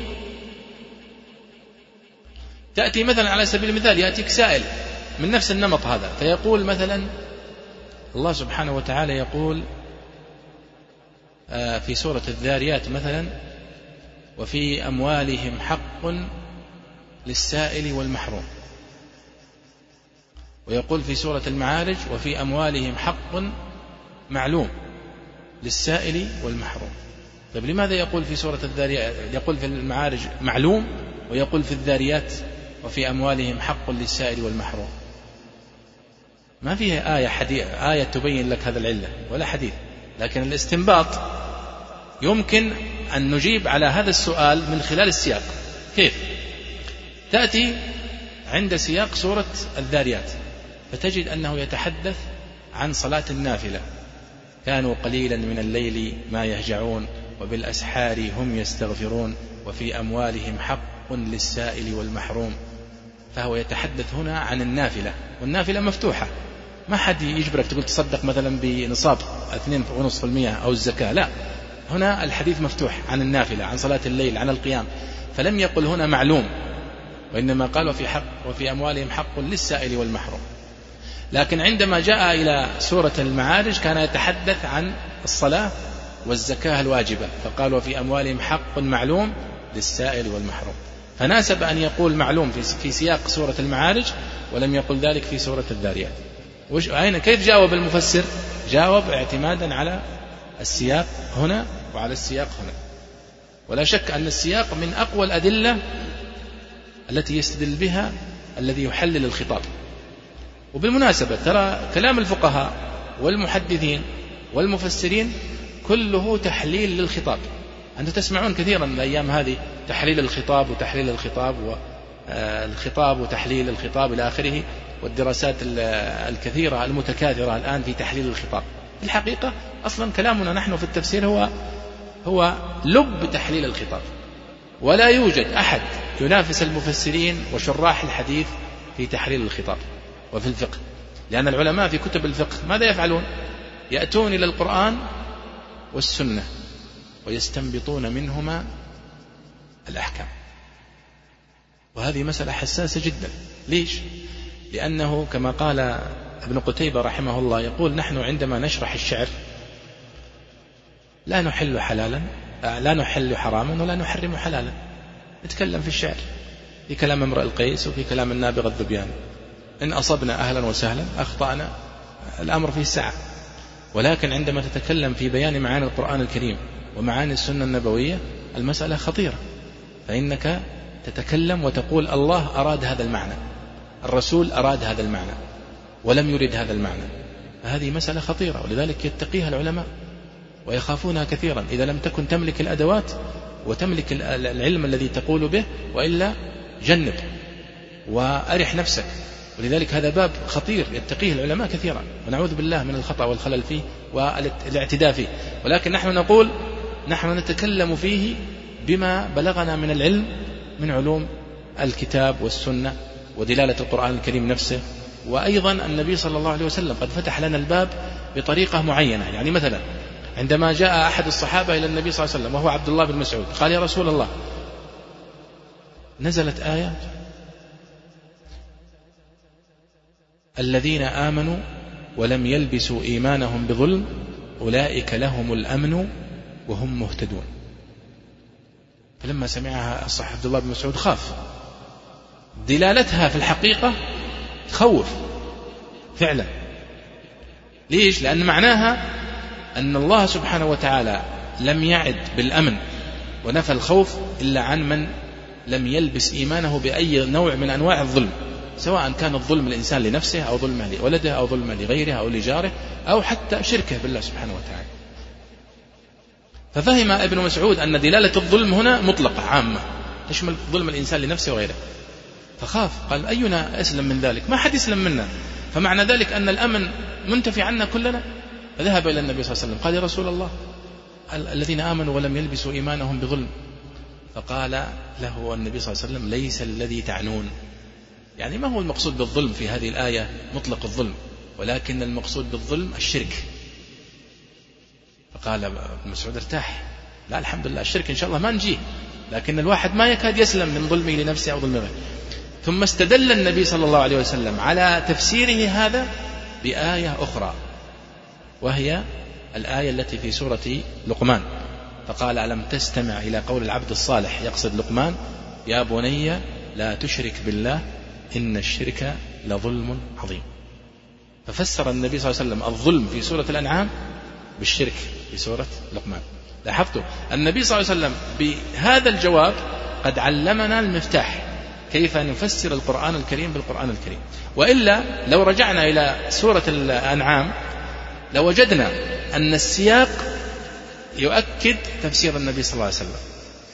تأتي مثلا على سبيل المثال يأتيك سائل من نفس النمط هذا فيقول مثلا الله سبحانه وتعالى يقول في سورة الذاريات مثلا وفي أموالهم حق للسائل والمحروم، ويقول في سورة المعارج وفي أموالهم حق معلوم للسائل والمحروم. طيب لماذا يقول في سورة الذاريات يقول في المعارج معلوم ويقول في الذاريات وفي أموالهم حق للسائل والمحروم؟ ما فيها آية تبين لك هذا العلة ولا حديث، لكن الاستنباط يمكن أن نجيب على هذا السؤال من خلال السياق. كيف؟ تأتي عند سياق سورة الذاريات فتجد أنه يتحدث عن صلاة النافلة، كانوا قليلا من الليل ما يهجعون وبالأسحار هم يستغفرون وفي أموالهم حق للسائل والمحروم. فهو يتحدث هنا عن النافلة، والنافلة مفتوحة، ما حد يجبرك تقول تصدق مثلا بنصاب 2.5% أو الزكاة، لا، هنا الحديث مفتوح عن النافلة، عن صلاة الليل، عن القيام. فلم يقل هنا معلوم، وإنما قال وفي أموالهم حق للسائل والمحروم. لكن عندما جاء إلى سورة المعارج كان يتحدث عن الصلاة والزكاة الواجبة، فقال وفي أموالهم حق معلوم للسائل والمحروم. فناسب أن يقول معلوم في سياق سورة المعارج ولم يقل ذلك في سورة الذاريات. كيف جاوب المفسر؟ جاوب اعتمادا على السياق هنا وعلى السياق هنا. ولا شك أن السياق من أقوى الأدلة التي يستدل بها الذي يحلل الخطاب. وبالمناسبة ترى كلام الفقهاء والمحدثين والمفسرين كله تحليل للخطاب. أنتم تسمعون كثيرا الأيام هذه تحليل الخطاب وتحليل الخطاب والخطاب وتحليل الخطاب إلى آخره، والدراسات الكثيرة المتكاثرة الآن في تحليل الخطاب. في الحقيقة أصلا كلامنا نحن في التفسير هو لب تحليل الخطاب، ولا يوجد أحد ينافس المفسرين وشراح الحديث في تحليل الخطاب وفي الفقه. لأن العلماء في كتب الفقه ماذا يفعلون؟ يأتون إلى القرآن والسنة ويستنبطون منهما الأحكام، وهذه مسألة حساسة جدا. ليش؟ لأنه كما قال ابن قتيبة رحمه الله يقول نحن عندما نشرح الشعر لا نحل حلالا، لا نحل حراما ولا نحرم حلالا، نتكلم في الشعر، في كلام امرئ القيس وفي كلام النابغة الذبياني، إن أصبنا أهلا وسهلا، أخطأنا الأمر فيه السعة. ولكن عندما تتكلم في بيان معاني القرآن الكريم ومعاني السنة النبوية المسألة خطيرة، فإنك تتكلم وتقول الله أراد هذا المعنى، الرسول أراد هذا المعنى ولم يرد هذا المعنى، فهذه مسألة خطيرة، ولذلك يتقيها العلماء ويخافونها كثيرا إذا لم تكن تملك الأدوات وتملك العلم الذي تقول به، وإلا جنب وأرح نفسك. ولذلك هذا باب خطير يتقيه العلماء كثيرا، ونعوذ بالله من الخطأ والخلل فيه والاعتداء فيه. ولكن نحن نقول نحن نتكلم فيه بما بلغنا من العلم من علوم الكتاب والسنة ودلالة القرآن الكريم نفسه. وأيضا النبي صلى الله عليه وسلم قد فتح لنا الباب بطريقة معينة. يعني مثلا عندما جاء أحد الصحابة إلى النبي صلى الله عليه وسلم وهو عبد الله بن مسعود قال يا رسول الله نزلت آية الذين آمنوا ولم يلبسوا إيمانهم بظلم أولئك لهم الأمن وهم مهتدون. فلما سمعها الصحابة عبد الله بن مسعود خاف، دلالتها في الحقيقة تخوف فعلا. ليش؟ لأن معناها أن الله سبحانه وتعالى لم يعد بالأمن ونفى الخوف إلا عن من لم يلبس إيمانه بأي نوع من أنواع الظلم، سواء كان الظلم الإنسان لنفسه أو ظلمه لولده أو ظلمه لغيره أو لجاره أو حتى شركه بالله سبحانه وتعالى. ففهم ابن مسعود أن دلالة الظلم هنا مطلقة عامة تشمل ظلم الإنسان لنفسه وغيره، فخاف، قال أينا أسلم من ذلك؟ ما حد يسلم منا، فمعنى ذلك أن الأمن منتفي عنا كلنا. فذهب إلى النبي صلى الله عليه وسلم قال يا رسول الله الذين آمنوا ولم يلبسوا إيمانهم بظلم. فقال له النبي صلى الله عليه وسلم ليس الذي تعنون، يعني ما هو المقصود بالظلم في هذه الآية مطلق الظلم، ولكن المقصود بالظلم الشرك. فقال ابن مسعود ارتاح، لا الحمد لله الشرك إن شاء الله ما نجيه، لكن الواحد ما يكاد يسلم من ظلمه لنفسه أو ظلم غيره. ثم استدل النبي صلى الله عليه وسلم على تفسيره هذا بآية أخرى، وهي الآية التي في سورة لقمان، فقال ألم تستمع إلى قول العبد الصالح، يقصد لقمان، يا بني لا تشرك بالله إن الشرك لظلم عظيم. ففسر النبي صلى الله عليه وسلم الظلم في سورة الأنعام بالشرك في سورة لقمان. لاحظتوا النبي صلى الله عليه وسلم بهذا الجواب قد علمنا المفتاح كيف نفسر القرآن الكريم بالقرآن الكريم. وإلا لو رجعنا إلى سورة الأنعام لوجدنا أن السياق يؤكد تفسير النبي صلى الله عليه وسلم،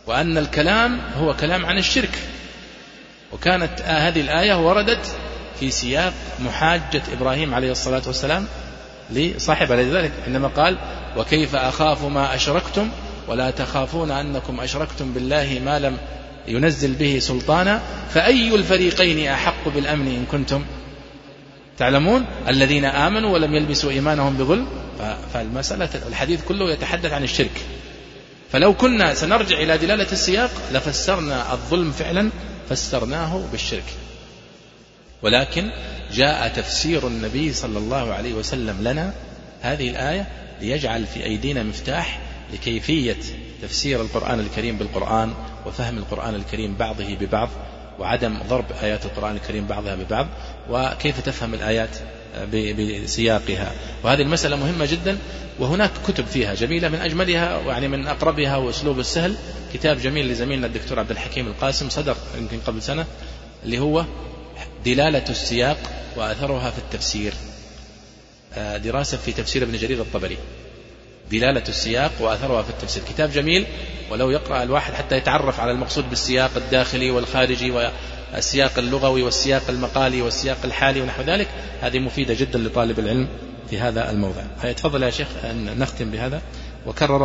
وأن الكلام هو كلام عن الشرك. وكانت هذه الآية وردت في سياق محاجة إبراهيم عليه الصلاة والسلام لصاحب عليه ذلك عندما قال وكيف أخاف ما أشركتم ولا تخافون أنكم أشركتم بالله ما لم ينزل به سلطانا فأي الفريقين أحق بالأمن إن كنتم تعلمون الذين آمنوا ولم يلبسوا إيمانهم بظلم. فالمسألة الحديث كله يتحدث عن الشرك. فلو كنا سنرجع إلى دلالة السياق لفسرنا الظلم فعلا فسرناه بالشرك. ولكن جاء تفسير النبي صلى الله عليه وسلم لنا هذه الآية ليجعل في أيدينا مفتاح لكيفية تفسير القرآن الكريم بالقرآن وفهم القرآن الكريم بعضه ببعض وعدم ضرب آيات القرآن الكريم بعضها ببعض وكيف تفهم الآيات بسياقها. وهذه المسألة مهمة جدا وهناك كتب فيها جميلة من أجملها ويعني من أقربها وأسلوب السهل كتاب جميل لزميلنا الدكتور عبد الحكيم القاسم صدر يمكن قبل سنة اللي هو دلالة السياق وأثرها في التفسير، دراسة في تفسير ابن جرير الطبري، دلالة السياق وأثرها في التفسير. كتاب جميل ولو يقرأ الواحد حتى يتعرف على المقصود بالسياق الداخلي والخارجي والسياق اللغوي والسياق المقالي والسياق الحالي ونحو ذلك، هذه مفيدة جدا لطالب العلم في هذا الموضع. تفضل يا شيخ أن نختم بهذا. وكرر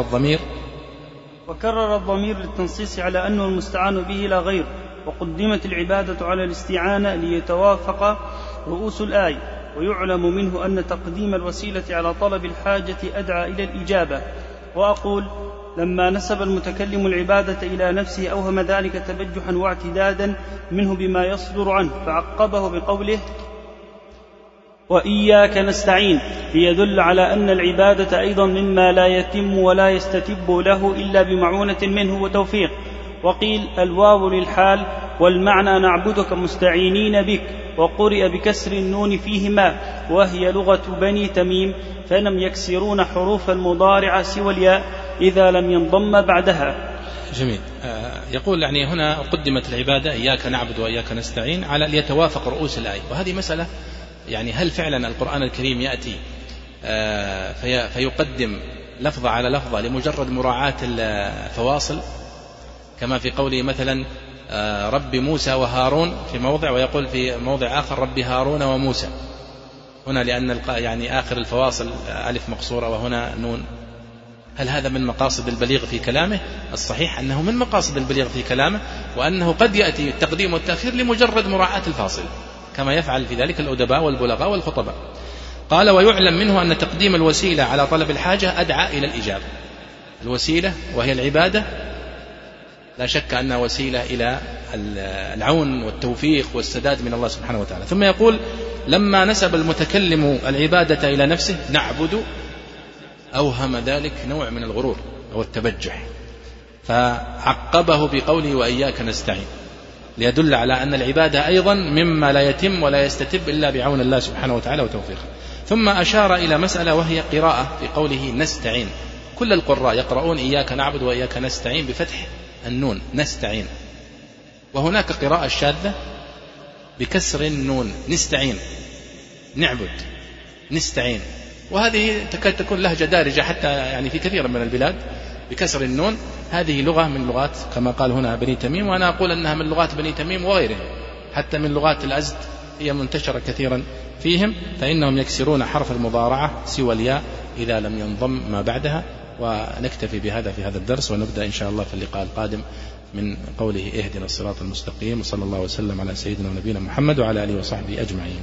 الضمير للتنصيص على أنه المستعان به لا غير، وقدمت العبادة على الاستعانة ليتوافق رؤوس الآية. ويعلم منه أن تقديم الوسيلة على طلب الحاجة أدعى إلى الإجابة. وأقول لما نسب المتكلم العبادة إلى نفسه أوهم ذلك تبجحا واعتدادا منه بما يصدر عنه، فعقبه بقوله وإياك نستعين، ليدل على أن العبادة أيضا مما لا يتم ولا يستتب له إلا بمعونة منه وتوفيق. وقيل الواو للحال والمعنى نعبدك مستعينين بك، وقرئ بكسر النون فيهما وهي لغة بني تميم، فلم يكسرون حروف المضارع سوى الياء إذا لم ينضم بعدها. جميل. يقول يعني هنا قدمت العبادة إياك نعبد وإياك نستعين على ليتوافق رؤوس الآية. وهذه مسألة يعني هل فعلا القرآن الكريم يأتي فيقدم لفظة على لفظة لمجرد مراعاة الفواصل كما في قوله مثلا رب موسى وهارون في موضع، ويقول في موضع آخر رب هارون وموسى هنا لأن يعني آخر الفواصل ألف مقصورة وهنا نون. هل هذا من مقاصد البليغ في كلامه؟ الصحيح أنه من مقاصد البليغ في كلامه، وأنه قد يأتي التقديم والتأخير لمجرد مراعاة الفاصل كما يفعل في ذلك الأدباء والبلغاء والخطباء. قال ويعلم منه أن تقديم الوسيلة على طلب الحاجة أدعى إلى الإجابة. الوسيلة وهي العبادة لا شك أنها وسيلة إلى العون والتوفيق والسداد من الله سبحانه وتعالى. ثم يقول لما نسب المتكلم العبادة إلى نفسه نعبد، أوهم ذلك نوع من الغرور أو التبجح، فعقبه بقوله وإياك نستعين، ليدل على أن العبادة أيضا مما لا يتم ولا يستتب إلا بعون الله سبحانه وتعالى وتوفيقه. ثم أشار إلى مسألة وهي قراءة في قوله نستعين. كل القراء يقرؤون إياك نعبد وإياك نستعين بفتح النون نستعين، وهناك قراءة شاذة بكسر النون نستعين نعبد نستعين، وهذه تكاد تكون لهجة دارجة حتى يعني في كثير من البلاد بكسر النون. هذه لغة من لغات كما قال هنا بني تميم، وأنا أقول أنها من لغات بني تميم وغيرهم، حتى من لغات الأزد هي منتشرة كثيرا فيهم، فإنهم يكسرون حرف المضارعة سوى الياء إذا لم ينضم ما بعدها. ونكتفي بهذا في هذا الدرس، ونبدأ إن شاء الله في اللقاء القادم من قوله اهدنا الصراط المستقيم، وصلى الله وسلم على سيدنا ونبينا محمد وعلى آله وصحبه أجمعين.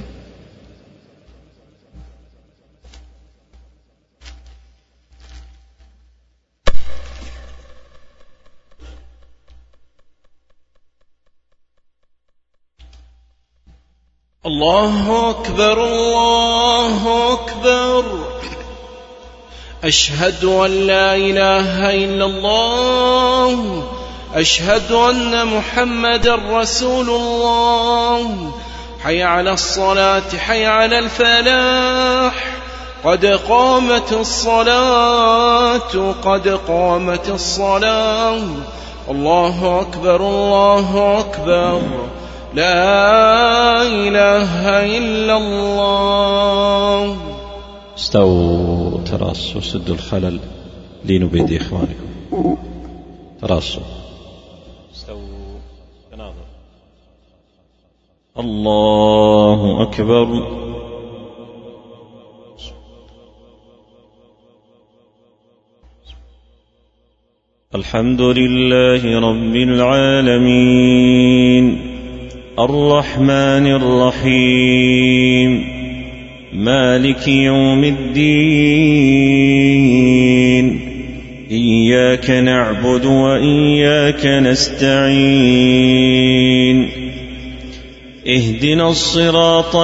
الله أكبر الله أكبر، أشهد أن لا إله إلا الله، أشهد أن محمدا رسول الله. حي على الصلاة حي على الفلاح، قد قامت الصلاة قد قامت الصلاة. الله أكبر الله أكبر، لا إله إلا الله. استووا تراصوا، سدوا الخلل، لينوا بيدي إخوانكم، تراصوا. الله أكبر. الحمد لله رب العالمين الرحمن الرحيم مالك يوم الدين إياك نعبد وإياك نستعين اهدنا الصراط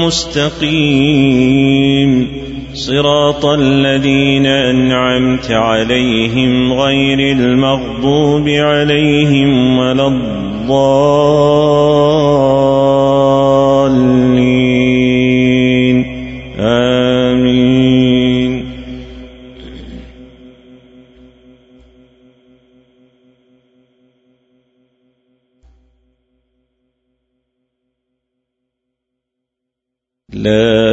المستقيم صراط الذين أنعمت عليهم غير المغضوب عليهم ولا الضالين آمين. لا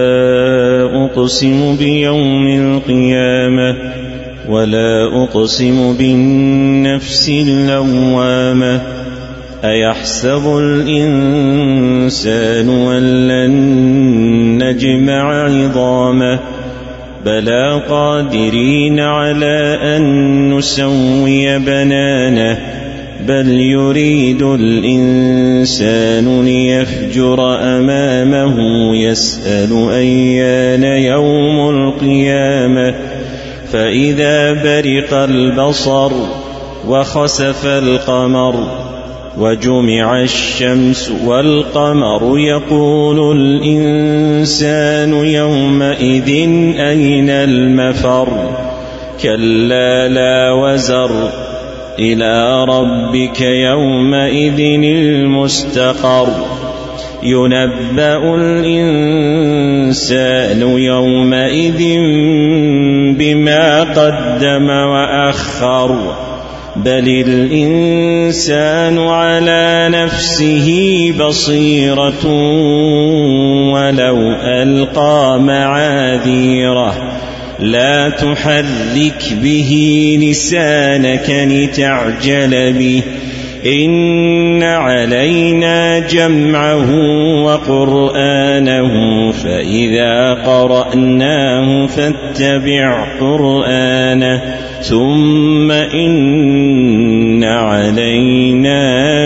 أقسم بيوم القيامة ولا أقسم بالنفس اللوامة أيحسب الإنسان أن لن نجمع عظامه بلى قادرين على أن نسوي بنانه بل يريد الإنسان ليفجر أمامه يسأل أيان يوم القيامة فإذا برق البصر وخسف القمر وجمع الشمس والقمر يقول الإنسان يومئذ أين المفر كلا لا وزر إلى ربك يومئذ المستقر ينبأ الإنسان يومئذ بما قدم وأخر بل الإنسان على نفسه بصيرة ولو ألقى معاذيره لا تحرك به لسانك لتعجل به إن علينا جمعه وقرآنه فإذا قرأناه فاتبع قرآنه ثم إن علينا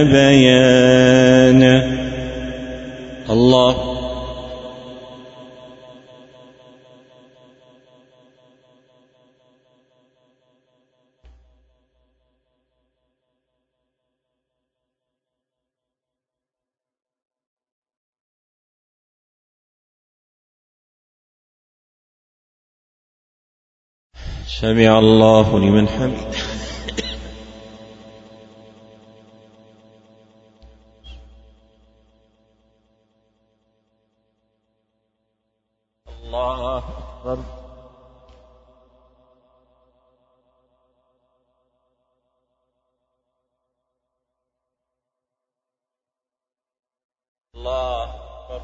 بيانه. الله سمع الله لمن حمده. الله أكبر. الله أكبر.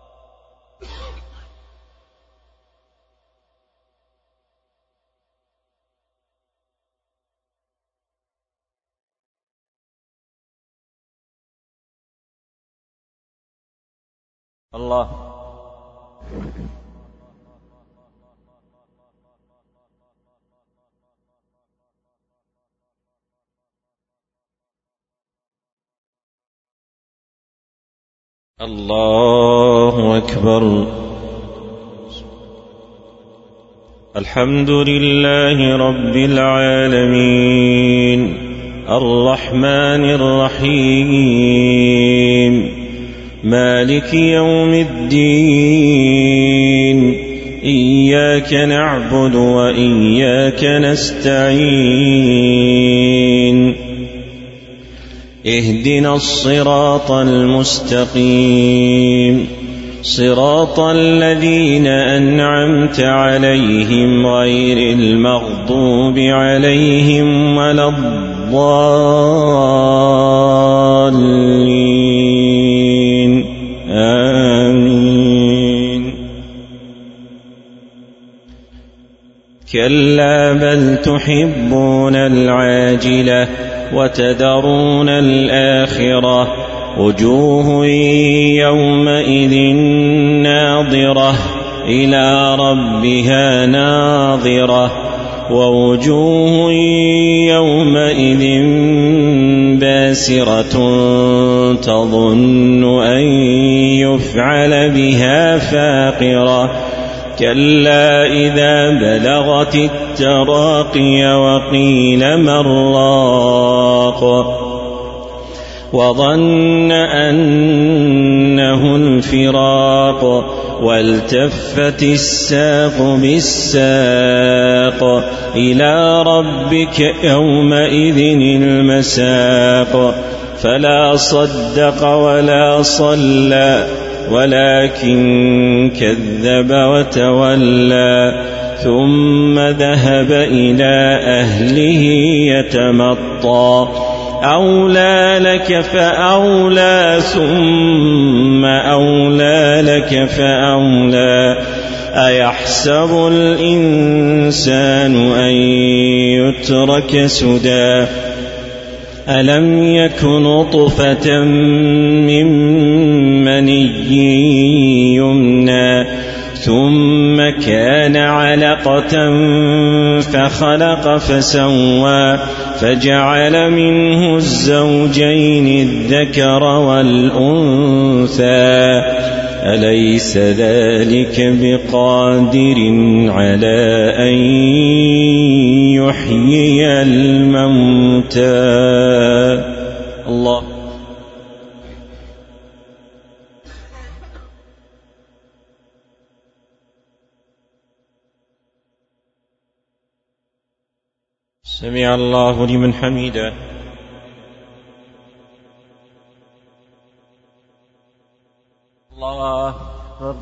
الله الله أكبر. الحمد لله رب العالمين الرحمن الرحيم مالك يوم الدين إياك نعبد وإياك نستعين اهدنا الصراط المستقيم صراط الذين أنعمت عليهم غير المغضوب عليهم ولا الضالين آمين. كلا بل تحبون العاجلة وتذرون الآخرة وجوه يومئذ ناظرة إلى ربها ناظرة ووجوه يومئذ باسرة تظن أن يفعل بها فاقرة كلا إذا بلغت التراقي وقيل من راق وظن أنه الفراق والتفت الساق بالساق إلى ربك يومئذ المساق فلا صدق ولا صلى ولكن كذب وتولى ثم ذهب إلى أهله يتمطى أولى لك فأولى ثم أولى لك فأولى أيحسب الإنسان أن يترك سدى ألم يك نطفة من مني يمنى ثم كان علقة فخلق فسوى فجعل منه الزوجين الذكر والأنثى أليس ذلك بقادر على أن يحيي الموتى الله سمع الله لمن حمده الله أكبر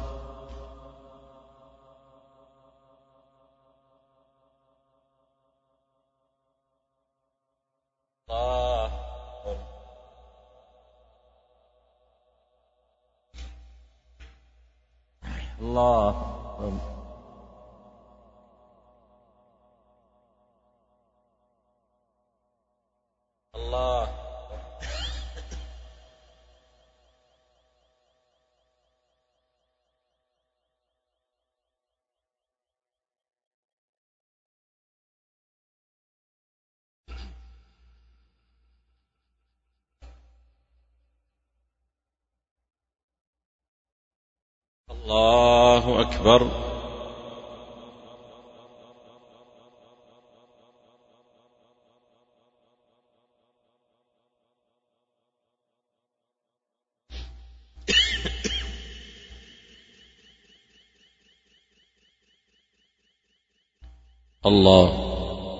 الله أكبر الله الله أكبر الله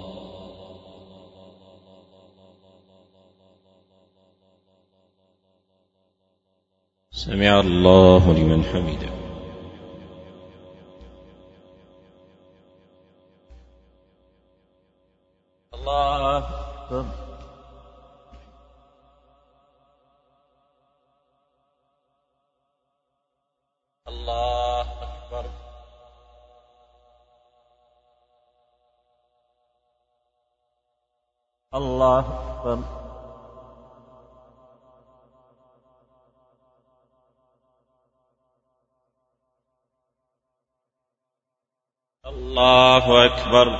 سمع الله لمن حمده الله أكبر الله أكبر الله أكبر الله أكبر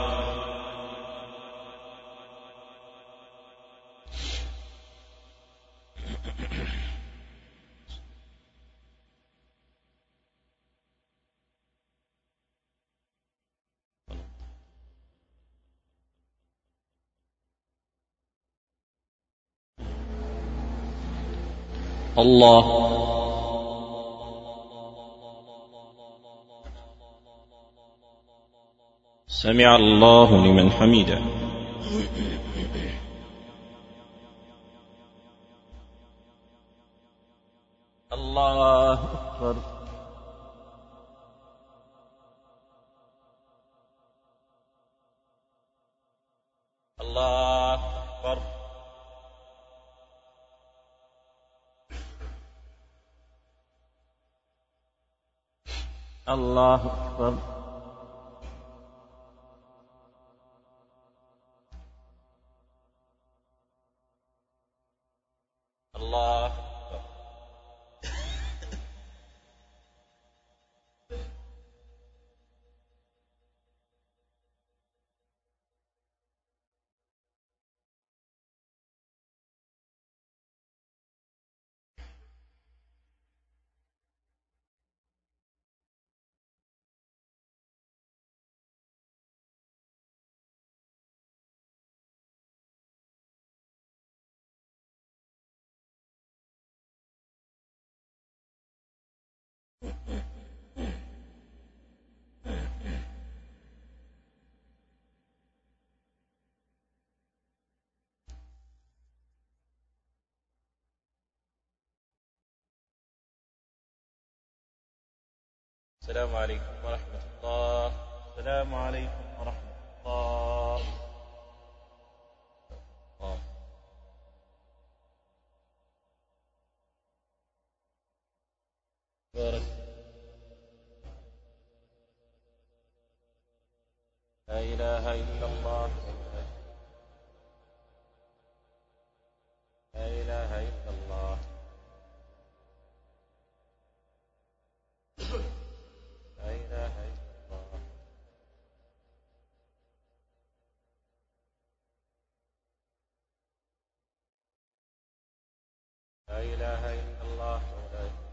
الله سمع الله لمن حمده الله أكبر الله أكبر الله أكبر الله أكبر. السلام عليكم ورحمة الله. السلام عليكم ورحمة الله. بارك. لا إله إلا الله. لا إله إلا الله. لا إله إلا الله. لا إله إلا الله.